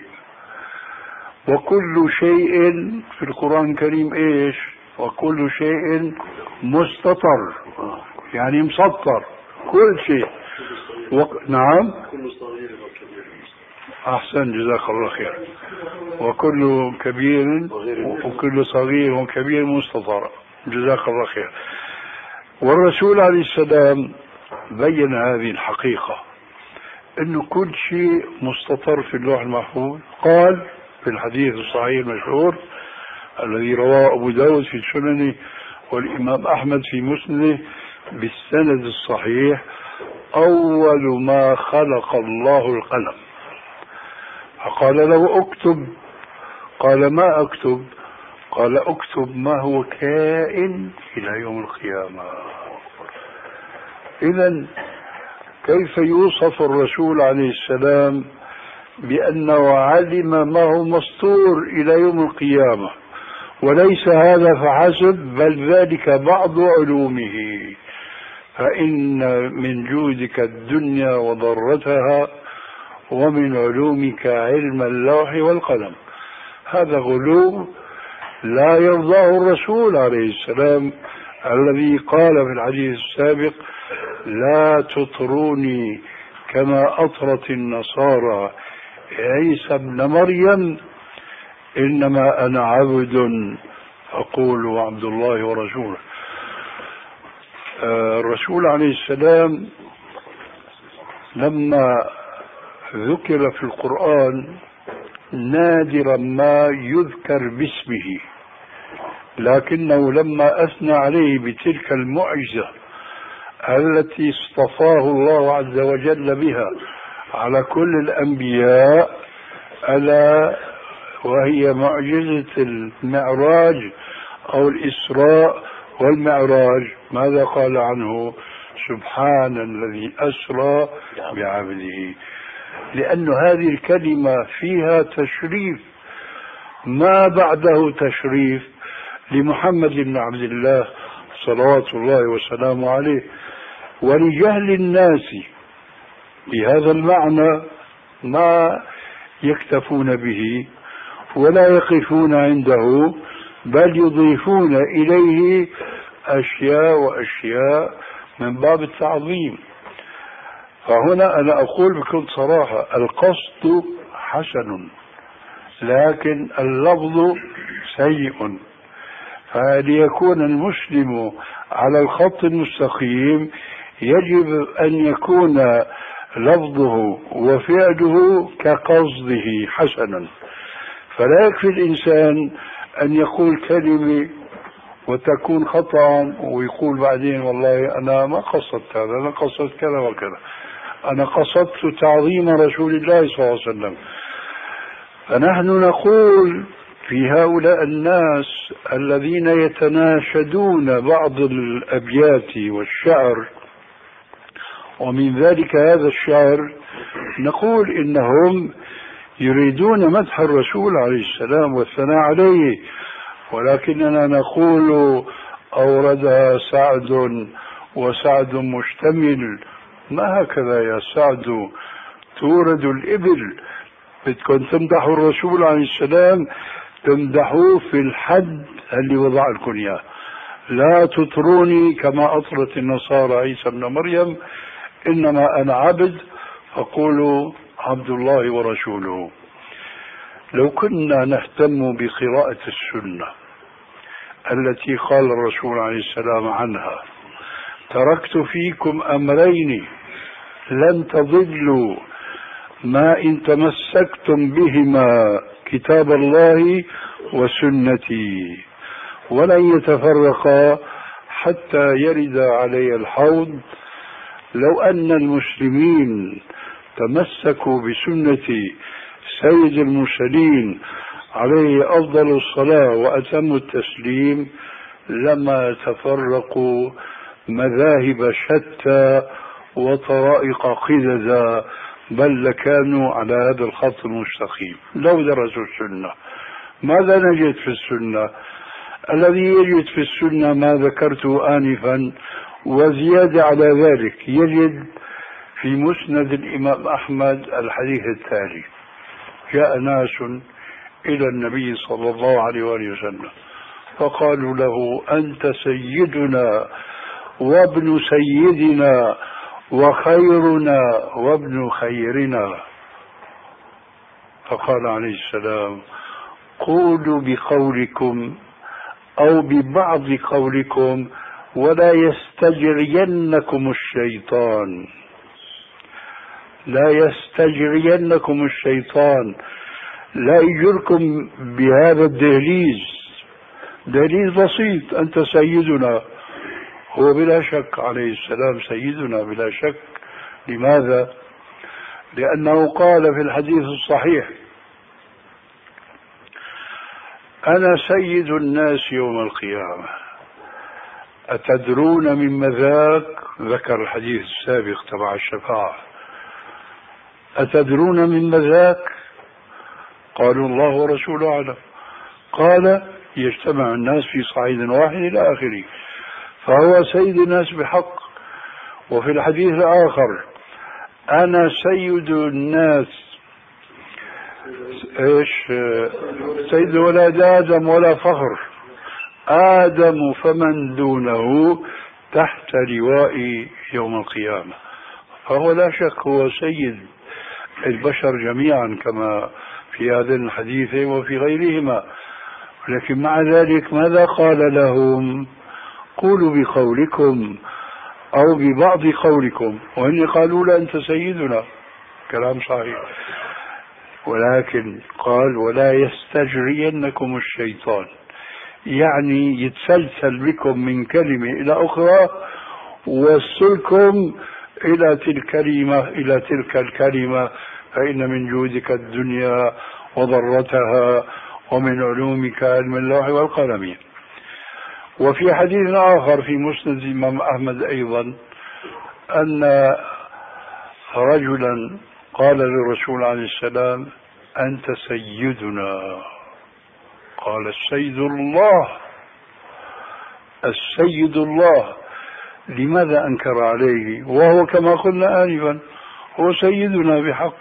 وكل شيء في القرآن الكريم إيش؟ وكل شيء مستطر، يعني مسطر، كل شيء. و... نعم، أحسن، جزاك الله خير. وكل كبير وكل صغير وكبير مستطر، جزاك الله خير. والرسول عليه السلام بين هذه الحقيقة، أنه كل شيء مستطر في اللوح المحفوظ. قال في الحديث الصحيح المشهور الذي رواه أبو داود في سننه والإمام أحمد في مسنده بالسند الصحيح: أول ما خلق الله القلم، فقال له اكتب. قال ما أكتب؟ قال اكتب ما هو كائن إلى يوم القيامة. إذن كيف يوصف الرسول عليه السلام بأنه علم ما هو مستور إلى يوم القيامة؟ وليس هذا فحسب، بل ذلك بعض علومه. فإن من جودك الدنيا وضرتها ومن علومك علم اللوح والقلم. هذا غلو لا يرضاه الرسول عليه السلام، الذي قال في الحديث السابق: لا تطروني كما أطرت النصارى عيسى ابن مريم، إنما أنا عبد أقول عبد الله ورسوله. الرسول عليه السلام لما ذكر في القرآن نادرا ما يذكر باسمه، لكنه لما أثنى عليه بتلك المعجزة التي اصطفاه الله عز وجل بها على كل الأنبياء، ألا وهي معجزة المعراج أو الإسراء والمعراج. ماذا قال عنه؟ سبحان الذي أسرى بعبده، لأن هذه الكلمة فيها تشريف ما بعده تشريف لمحمد بن عبد الله صلوات الله وسلامه عليه. ولجهل الناس بهذا المعنى ما يكتفون به ولا يقفون عنده، بل يضيفون إليه أشياء وأشياء من باب التعظيم. فهنا أنا أقول بكل صراحة القصد حسن لكن اللفظ سيء. فليكون المسلم على الخط المستقيم يجب أن يكون لفظه وفعله كقصده حسنا. فلا يكفي الإنسان أن يقول كلمة وتكون خطأ ويقول بعدين والله أنا ما قصدت هذا، أنا قصدت كذا وكذا، أنا قصدت تعظيم رسول الله صلى الله عليه وسلم. فنحن نقول في هؤلاء الناس الذين يتناشدون بعض الأبيات والشعر، ومن ذلك هذا الشعر، نقول إنهم يريدون مدح الرسول عليه السلام والثناء عليه، ولكننا نقول أوردها سعد وسعد مشتمل. ما هكذا يا سعد تورد الإبل، بدكم تمدحوا الرسول عليه السلام تمدحوه في الحد اللي وضع لكم إياه، لا تطروني كما أطرت النصارى عيسى ابن مريم، إنما أنا عبد فقولوا عبد الله ورسوله. لو كنا نهتم بقراءة السنة التي قال الرسول عليه السلام عنها تركت فيكم أمرين لن تضلوا ما إن تمسكتم بهما كتاب الله وسنتي ولن يتفرقا حتى يرد علي الحوض. لو أن المسلمين تمسكوا بسنة سيد المرسلين عليه أفضل الصلاة وأتم التسليم لما تفرقوا مذاهب شتى وطرائق قددا، بل لكانوا على هذا الخط المستقيم لو درسوا السنة. ماذا نجد في السنة؟ الذي يجد في السنة ما ذكرته آنفا، وزيادة على ذلك يجد في مسند الإمام أحمد الحديث التالي: جاء ناس إلى النبي صلى الله عليه وآله وسلم فقالوا له أنت سيدنا وابن سيدنا وخيرنا وابن خيرنا. فقال عليه السلام: قولوا بقولكم أو ببعض قولكم ولا يستجرينكم الشيطان، لا يستجرينكم الشيطان، لا يجركم بهذا الدهليز. دهليز بسيط، أنت سيدنا. هو بلا شك عليه السلام سيدنا بلا شك. لماذا؟ لأنه قال في الحديث الصحيح: أنا سيد الناس يوم القيامة. أتدرون مما ذاك؟ ذكر الحديث السابق تبع الشفاعة. أتدرون مما ذاك؟ قالوا الله ورسوله أعلم. قال: يجتمع الناس في صعيد واحد إلى آخره، فهو سيد الناس بحق. وفي الحديث الآخر: أنا سيد الناس إيش سيد ولد آدم ولا فخر، آدم فمن دونه تحت لوائي يوم القيامة. فهو لا شك هو سيد البشر جميعا كما في هذا الحديث وفي غيرهما. لكن مع ذلك ماذا قال لهم؟ قولوا بقولكم أو ببعض قولكم، وإن قالوا لا أنت سيدنا، كلام صحيح. ولكن قال: ولا يستجرينكم الشيطان، يعني يتسلسل بكم من كلمة إلى أخرى وصلكم إلى تلك الكلمة إلى تلك الكلمة فإن من جودك الدنيا وضرتها ومن علومك علم اللوح والقلم. وفي حديث آخر في مسند الإمام أحمد أيضا أن رجلا قال للرسول عليه السلام أنت سيدنا. قال السيد الله السيد الله. لماذا أنكر عليه وهو كما قلنا آنفا هو سيدنا بحق؟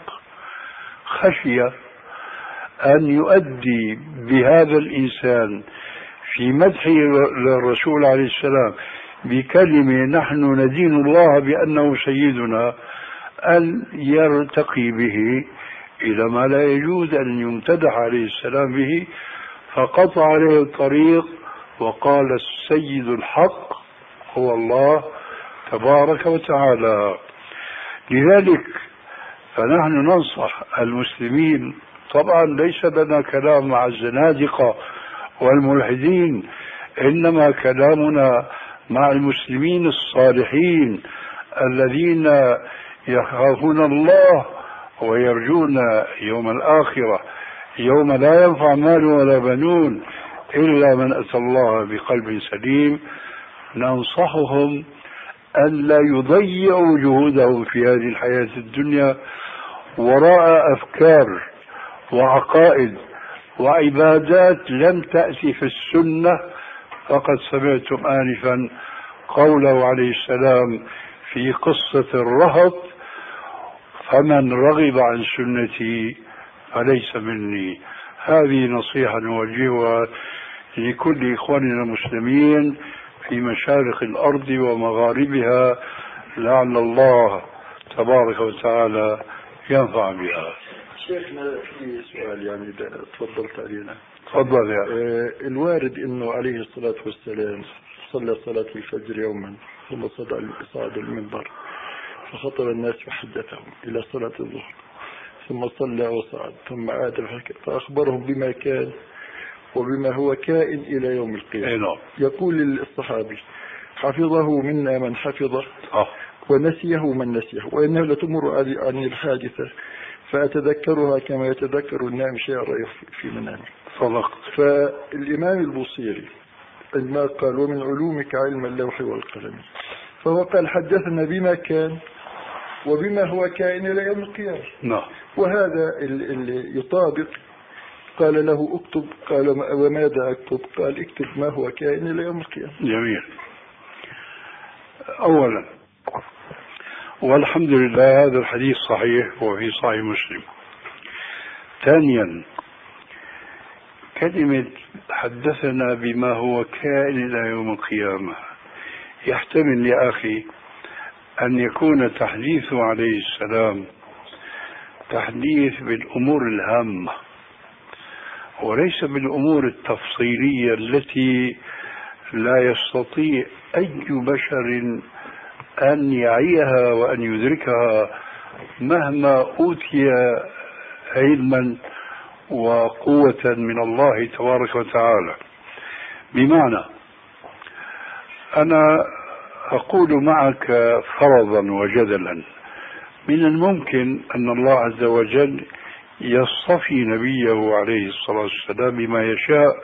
خشي أن يؤدي بهذا الإنسان في مدحه للرسول عليه السلام بكلمة نحن ندين الله بأنه سيدنا أن يرتقي به إلى ما لا يجوز أن يمتدح عليه السلام به، فقطع عليه الطريق وقال السيد الحق هو الله تبارك وتعالى. لذلك فنحن ننصح المسلمين، طبعا ليس لنا كلام مع الزنادقة والملحدين، إنما كلامنا مع المسلمين الصالحين الذين يخافون الله ويرجون يوم الآخرة، يوم لا ينفع مال ولا بنون إلا من أتى الله بقلب سليم. ننصحهم أن لا يضيعوا جهودهم في هذه الحياة الدنيا وراء أفكار وعقائد وعبادات لم تأتي في السنة. فقد سمعتم آنفا قوله عليه السلام في قصة الرهط فمن رغب عن سنتي فليس مني. هذه نصيحة نوجهها لكل إخواننا المسلمين في مشارق الأرض ومغاربها، لعل الله تبارك وتعالى ينفع بها. شيخنا في سؤال يعني تفضلت علينا. تفضل يا آه الوارد انه عليه الصلاة والسلام صلى صلاة الفجر يوما ثم صعد المنبر فخطب الناس وحدثهم الى صلاة الظهر ثم صلى وصعد ثم عاد فأخبرهم بما كان وبما هو كائن إلى يوم القيامة. يقول الصحابي حفظه منا من حفظه ونسيه من نسيه، وإنه لتمر عن الحادثة فأتذكرها كما يتذكر النائم شيء رأيه في منامه. صدق. فالإمام البوصيري عندما قال ومن علومك علم اللوح والقلم، فهو قال حدثنا بما كان وبما هو كائن إلى يوم القيامة. نعم. وهذا اللي يطابق. قال له اكتب، قال وماذا اكتب؟ قال اكتب ما هو كائن الى يوم القيامة. جميل. اولا والحمد لله هذا الحديث صحيح وفي صحيح مسلم. ثانيا كلمة حدثنا بما هو كائن الى يوم القيامة يحتمل يا اخي ان يكون تحديثه عليه السلام تحديث بالامور الهامة وليس بالأمور التفصيلية التي لا يستطيع أي بشر أن يعيها وأن يدركها مهما أوتي علما وقوة من الله تبارك وتعالى. بمعنى أنا أقول معك فرضا وجدلا من الممكن أن الله عز وجل يصطفي نبيه عليه الصلاة والسلام بما يشاء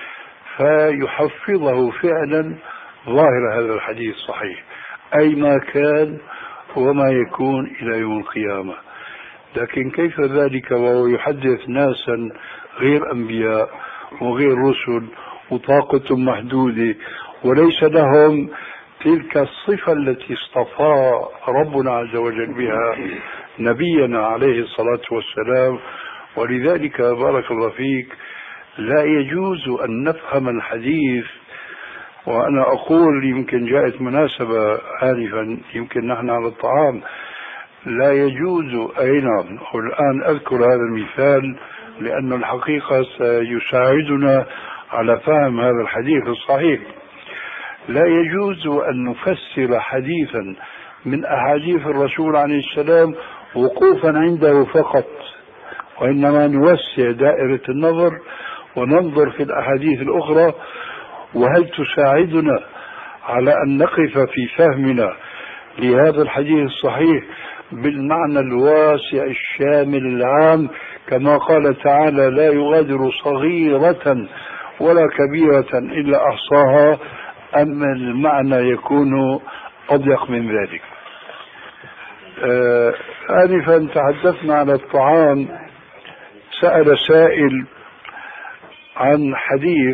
فيحفظه فعلا ظاهر هذا الحديث صحيح، أي ما كان وما يكون إلى يوم القيامة. لكن كيف ذلك وهو يحدث ناسا غير أنبياء وغير رسل وطاقة محدودة وليس لهم تلك الصفة التي اصطفى ربنا عز وجل بها نبينا عليه الصلاة والسلام. ولذلك بارك الله فيك لا يجوز أن نفهم الحديث، وأنا أقول يمكن جاءت مناسبة آنفا يمكن نحن على الطعام، لا يجوز أين الآن أذكر هذا المثال لأن الحقيقة سيساعدنا على فهم هذا الحديث الصحيح. لا يجوز أن نفسر حديثا من أحاديث الرسول عليه السلام وقوفا عنده فقط، وإنما نوسع دائرة النظر وننظر في الأحاديث الأخرى وهل تساعدنا على أن نقف في فهمنا لهذا الحديث الصحيح بالمعنى الواسع الشامل العام، كما قال تعالى: لا يغادر صغيرة ولا كبيرة إلا أحصاها، أما المعنى يكون أضيق من ذلك. آه آنفا تحدثنا عن الطعام. سأل سائل عن حديث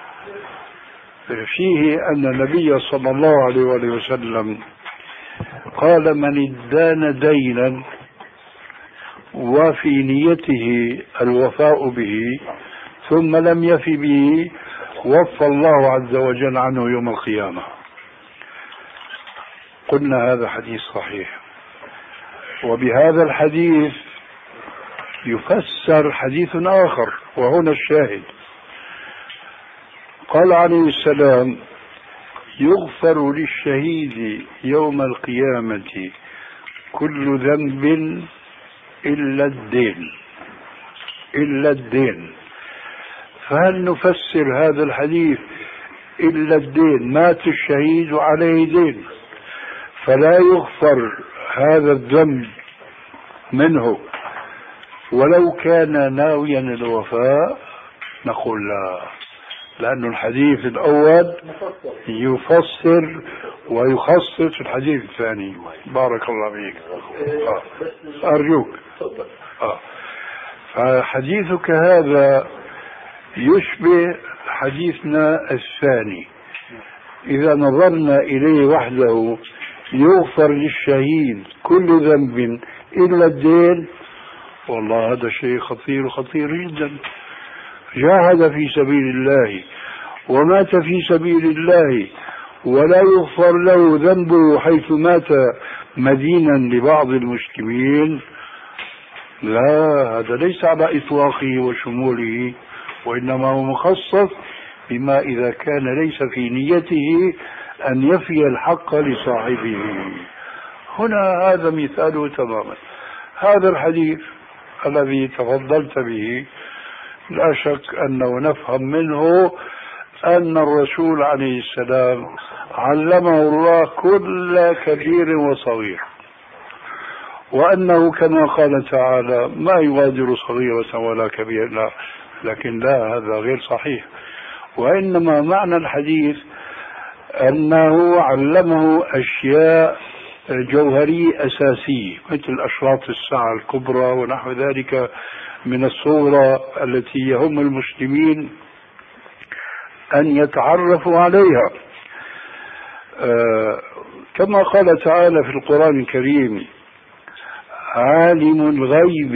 فيه أن النبي صلى الله عليه وسلم قال: من ادان دينا وفي نيته الوفاء به ثم لم يف به وفى الله عز وجل عنه يوم القيامة. قلنا هذا حديث صحيح، وبهذا الحديث يفسر حديث آخر، وهنا الشاهد. قال عليه السلام: يغفر للشهيد يوم القيامة كل ذنب إلا الدين، إلا الدين. فهل نفسر هذا الحديث إلا الدين؟ مات الشهيد عليه دين فلا يغفر هذا الذنب منه ولو كان ناويا الوفاء؟ نقول لا، لأن الحديث الأول يفسر ويخصص الحديث الثاني. بارك الله فيك. آه. أرجوك. آه. فحديثك هذا يشبه حديثنا الثاني إذا نظرنا إليه وحده: يغفر للشهيد كل ذنب إلا الدين. والله هذا شيء خطير خطير جدا. جاهد في سبيل الله ومات في سبيل الله ولا يغفر له ذنبه حيث مات مدينا لبعض المسلمين. لا، هذا ليس على إطلاقه وشموله، وإنما هو مخصص بما إذا كان ليس في نيته أن يفي الحق لصاحبه. هنا هذا مثاله تماما. هذا الحديث الذي تفضلت به لا شك أنه نفهم منه أن الرسول عليه السلام علمه الله كل كبير وصغير، وأنه كما قال تعالى: ما يغادر صغيرة ولا كبيرة. لا، لكن لا، هذا غير صحيح. وإنما معنى الحديث أنه علمه أشياء جوهرية أساسية مثل أشراط الساعة الكبرى ونحو ذلك من الصورة التي يهم المسلمين أن يتعرفوا عليها. آه كما قال تعالى في القرآن الكريم: عالم الغيب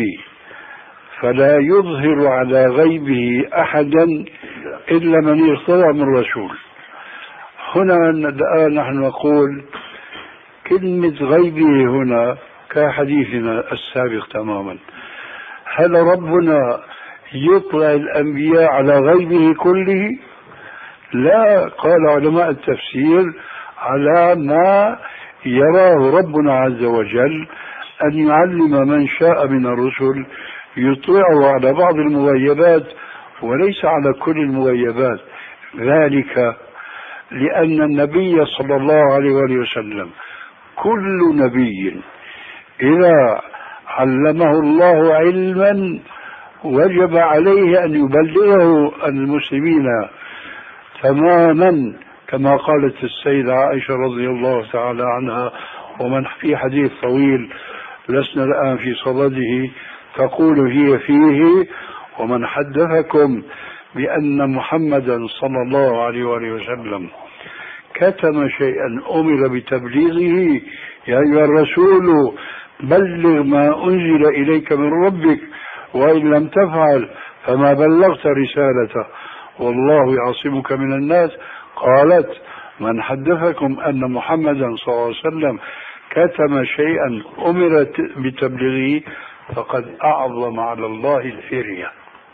فلا يظهر على غيبه أحدا إلا من ارتضى من رسول. هنا الآن نحن نقول كلمة غيبه هنا كحديثنا السابق تماما. هل ربنا يطلع الأنبياء على غيبه كله؟ لا، قال علماء التفسير: على ما يراه ربنا عز وجل أن يعلم من شاء من الرسل، يطلعه على بعض المغيبات وليس على كل المغيبات. ذلك لأن النبي صلى الله عليه وسلم كل نبي إذا علمه الله علما وجب عليه أن يبلغه المسلمين تماما، كما قالت السيدة عائشة رضي الله تعالى عنها، ومن في حديث طويل لسنا الآن في صدده، تقول هي فيه: ومن حدثكم بأن محمدا صلى الله عليه وسلم كتم شيئا أمر بتبليغه يا أيها الرسول بلغ ما أنزل إليك من ربك وإن لم تفعل فما بلغت رسالته والله يعصمك من الناس. قالت: من حدثكم أن محمدا صلى الله عليه وسلم كتم شيئا أمر بتبليغه فقد أعظم على الله الفرية.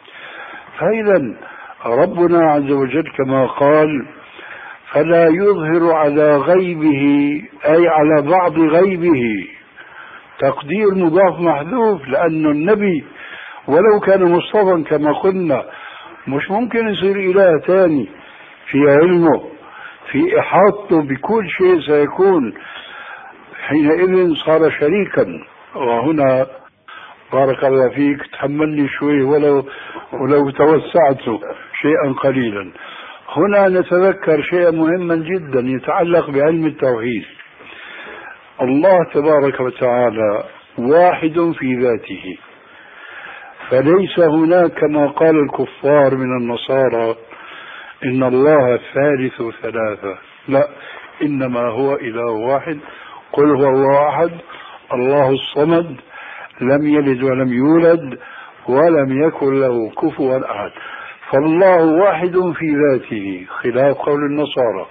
فإذا ربنا عز وجل كما قال: فلا يظهر على غيبه، أي على بعض غيبه. تقدير مضاف محذوف، لأن النبي ولو كان مصطفى كما قلنا مش ممكن يصير إله ثاني في علمه، في إحاطته بكل شيء سيكون حينئذ صار شريكا. وهنا بارك الله فيك تحملني شوي ولو ولو توسعت شيئا قليلا. هنا نتذكر شيئا مهما جدا يتعلق بعلم التوحيد. الله تبارك وتعالى واحد في ذاته، فليس هناك كما قال الكفار من النصارى إن الله ثالث ثلاثة، لا، إنما هو إله واحد. قل هو الله أحد الله الصمد لم يلد ولم يولد ولم يكن له كفوا أحد. فالله واحد في ذاته خلاف قول النصارى،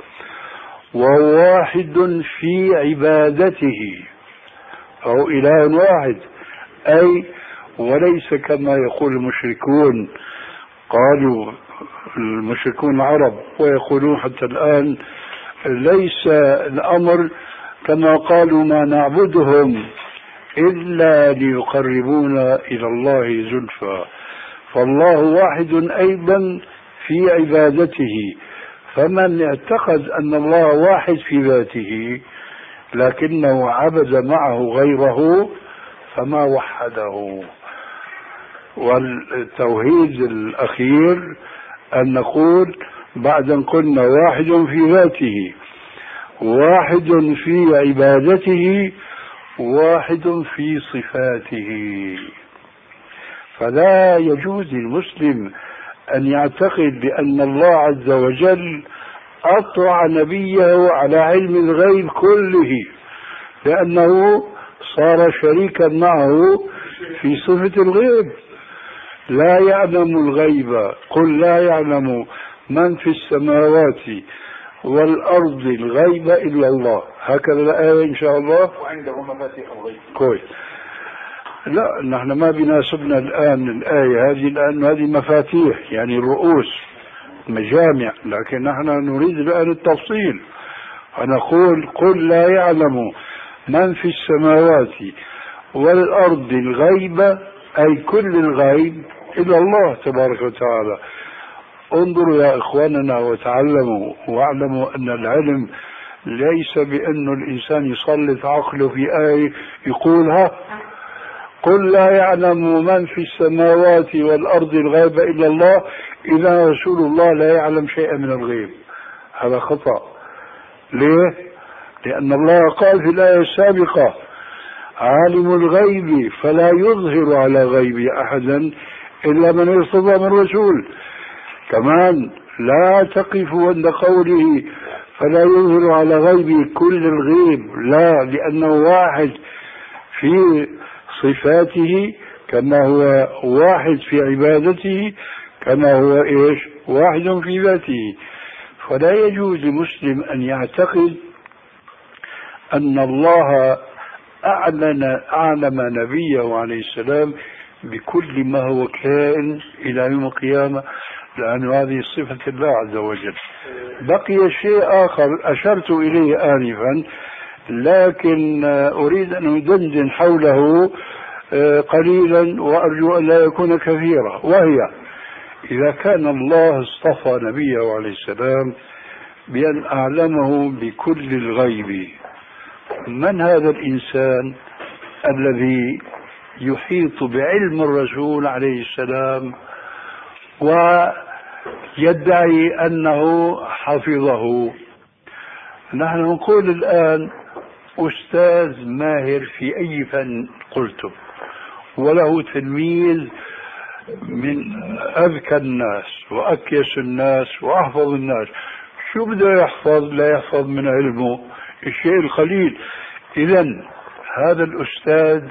وواحد في عبادته، فهو إله واحد، أي وليس كما يقول المشركون. قالوا المشركون العرب ويقولون حتى الآن ليس الأمر كما قالوا ما نعبدهم إلا ليقربونا إلى الله زلفى. فالله واحد أيضا في عبادته، فمن اعتقد أن الله واحد في ذاته لكنه عبد معه غيره فما وحده. والتوحيد الأخير أن نقول بعد أن قلنا واحد في ذاته، واحد في عبادته، واحد في صفاته. فلا يجوز للمسلم أن يعتقد بأن الله عز وجل أطلع نبيه على علم الغيب كله، لأنه صار شريكا معه في صفة الغيب. لا يعلم الغيب، قل لا يعلم من في السماوات والأرض الغيب إلا الله، هكذا الآية إن شاء الله. وعنده مفاتيح الغيب. كويس. لا، نحن ما بيناسبنا الآن الآية هذه، لأن هذه مفاتيح يعني رؤوس مجامع، لكن نحن نريد الآن التفصيل. فنقول قل لا يعلم من في السماوات والأرض الغيب، أي كل الغيب إلا الله تبارك وتعالى. انظروا يا إخواننا وتعلموا واعلموا أن العلم ليس بأن الإنسان يسلط عقله في آية يقولها قل لا يعلم من في السماوات والأرض الغيب إلا الله، إذا رسول الله لا يعلم شيئا من الغيب. هذا خطأ. ليه؟ لأن الله قال في الآية السابقة عالم الغيب فلا يظهر على غيب أحدا إلا من ارتضى من رسول. كمان لا تقف عند قوله فلا يظهر على غيب كل الغيب، لا، لأنه واحد في صفاته كما هو واحد في عبادته كما هو إيش واحد في ذاته. فلا يجوز لمسلم أن يعتقد أن الله أعلن أعلم نبيه عليه السلام بكل ما هو كائن إلى يوم القيامة، لأن هذه صفة الله عز وجل. بقي شيء آخر أشرت إليه آنفا، لكن أريد أن أدندن حوله قليلا وأرجو أن لا يكون كثيرا، وهي إذا كان الله اصطفى نبيه عليه السلام بأن أعلمه بكل الغيب، من هذا الإنسان الذي يحيط بعلم الرسول عليه السلام ويدعي أنه حفظه؟ نحن نقول الآن أستاذ ماهر في أي فن قلتم، وله تلميذ من أذكى الناس وأكيس الناس وأحفظ الناس، شو بده يحفظ؟ لا يحفظ من علمه الشيء القليل. إذن هذا الأستاذ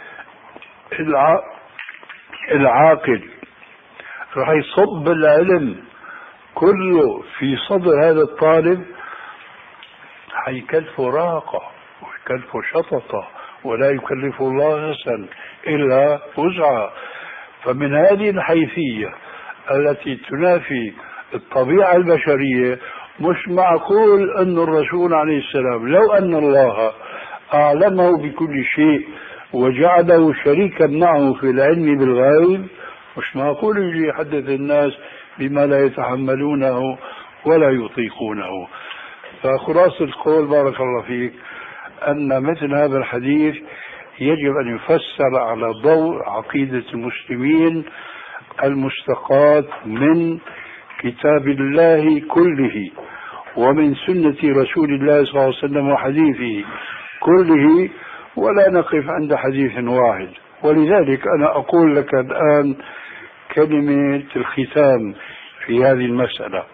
العاقل راح يصب العلم كله في صدر هذا الطالب، حيكلفه راقة ويكلفه شططة، ولا يكلف الله نفسا إلا وسعها. فمن هذه الحيثية التي تنافي الطبيعة البشرية، مش معقول أن الرسول عليه السلام لو أن الله أعلمه بكل شيء وجعله شريكا معه في العلم بالغيب، مش معقول يجي يحدث الناس بما لا يتحملونه ولا يطيقونه. فخلاصة القول بارك الله فيك أن مثل هذا الحديث يجب أن يفسر على ضوء عقيدة المسلمين المستقاة من كتاب الله كله ومن سنة رسول الله صلى الله عليه وسلم وحديثه كله، ولا نقف عند حديث واحد. ولذلك أنا أقول لك الآن كلمة الختام في هذه المسألة.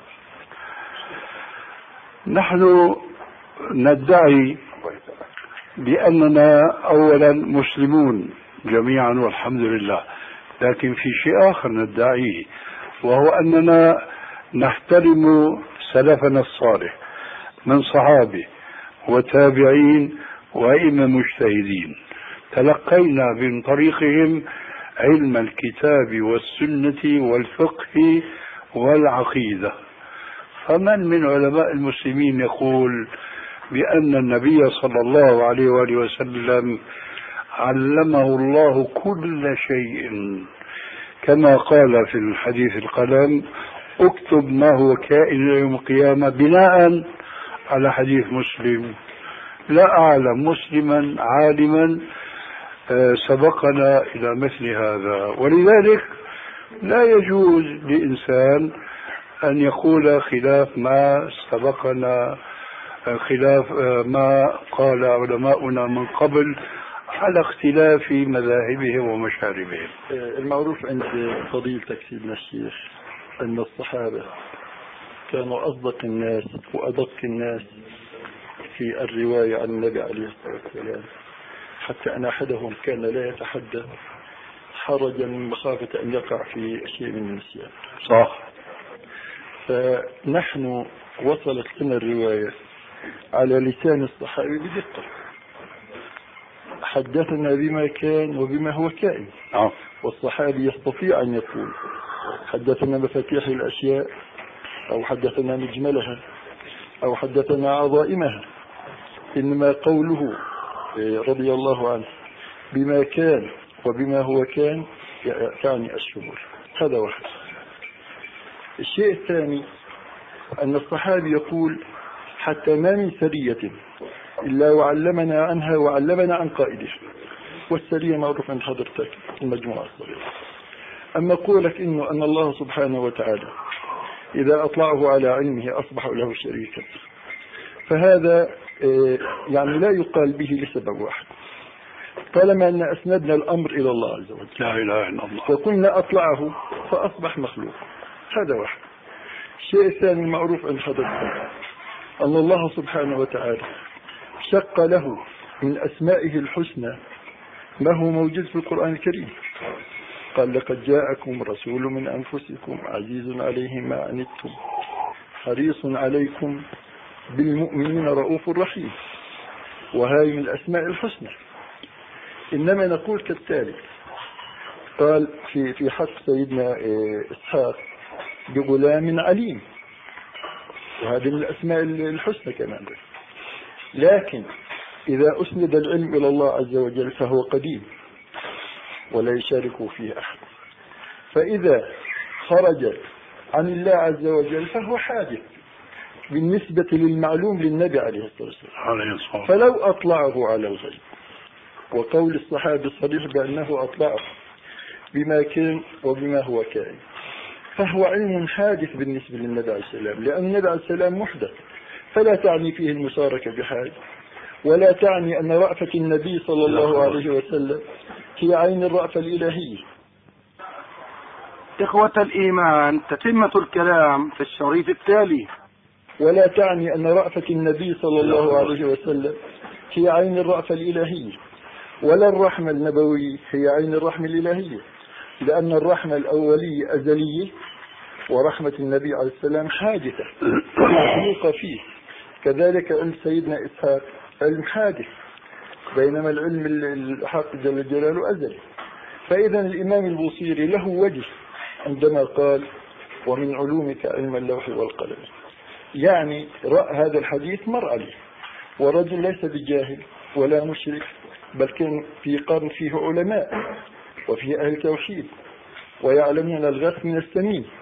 نحن ندعي بأننا أولا مسلمون جميعا والحمد لله، لكن في شيء آخر ندعيه، وهو أننا نحترم سلفنا الصالح من صحابة وتابعين وأئمة مجتهدين، تلقينا من طريقهم علم الكتاب والسنة والفقه والعقيدة. فمن من علماء المسلمين يقول بأن النبي صلى الله عليه وآله وسلم علمه الله كل شيء، كما قال في الحديث القلم اكتب ما هو كائن يوم القيامة، بناء على حديث مسلم؟ لا أعلم مسلما عالما سبقنا إلى مثل هذا. ولذلك لا يجوز لإنسان أن يقول خلاف ما سبقنا، خلاف ما قال علماؤنا من قبل، على اختلاف مذاهبهم ومشاربهم. المعروف عند فضيلتك سيدنا الشيخ أن الصحابة كانوا أصدق الناس وأدق الناس في الرواية عن النبي عليه الصلاة والسلام، حتى أن أحدهم كان لا يتحدث حرجا من مخافة أن يقع في شيء من النسيان. صح. فنحن وصلت لنا الرواية على لسان الصحابي بدقة، حدثنا بما كان وبما هو كائن. أه. والصحابي يستطيع أن يقول حدثنا مفاتيح الأشياء، أو حدثنا مجملها، أو حدثنا عظائمها، إنما قوله رضي الله عنه بما كان وبما هو كان يعني الشمول. هذا واحد. الشيء الثاني أن الصحابي يقول حتى ما من سرية إلا وعلمنا عنها وعلمنا عن قائدها، والسرية معروف عند حضرتك المجموعة الصغيرة. أما قولك إنه أن الله سبحانه وتعالى إذا أطلعه على علمه أصبح له شريكا، فهذا يعني لا يقال به لسبب واحد، طالما أن أسندنا الأمر إلى الله عز وجل لا إله إلا الله وقلنا أطلعه فأصبح مخلوق. هذا واحد. الشيء الثاني المعروف عند حضرتك أن الله سبحانه وتعالى شق له من أسمائه الحسنى ما هو موجود في القرآن الكريم. قال لقد جاءكم رسول من أنفسكم عزيز عليه ما عنتم حريص عليكم بالمؤمنين رؤوف رحيم، وهذه من الأسماء الحسنى. إنما نقول كالتالي، قال في في حق سيدنا إسحاق بغلام عليم، وهذه من الأسماء الحسنى كمان. لكن إذا أسند العلم إلى الله عز وجل فهو قديم ولا يشارك فيه أحد، فإذا خرج عن الله عز وجل فهو حادث بالنسبة للمعلوم للنبي عليه الصلاة والسلام. فلو أطلعه على الغيب، وقول الصحابي الصريح بأنه أطلعه بما كان وبما هو كائن، فهو علم حادث بالنسبة للنبي عليه السلام، لأن النبي عليه السلام محدث، فلا تعني فيه المشاركة بحال، ولا تعني أن رأفة النبي صلى الله عليه وسلم هي عين الرأفة الإلهية. إخوة الإيمان، تتمة الكلام في الشريط التالي. ولا تعني أن رأفة النبي صلى الله عليه وسلم هي عين الرأفة الإلهية، ولا الرحمة النبوية هي عين الرحمة الإلهية، لأن الرحمة الأولية أزلية، ورحمة النبي عليه السلام حادثة مخلوقة فيه. كذلك علم سيدنا إسحاق علم حادث، بينما العلم الحق جل جلاله أزلي. فإذا الإمام البوصيري له وجه عندما قال ومن علومك علم اللوح والقلم، يعني رأى هذا الحديث مر عليه، ورجل ليس بجاهل ولا مشرك، بل كان في قرن فيه علماء وفيه أهل توحيد ويعلمون الغث من السمين.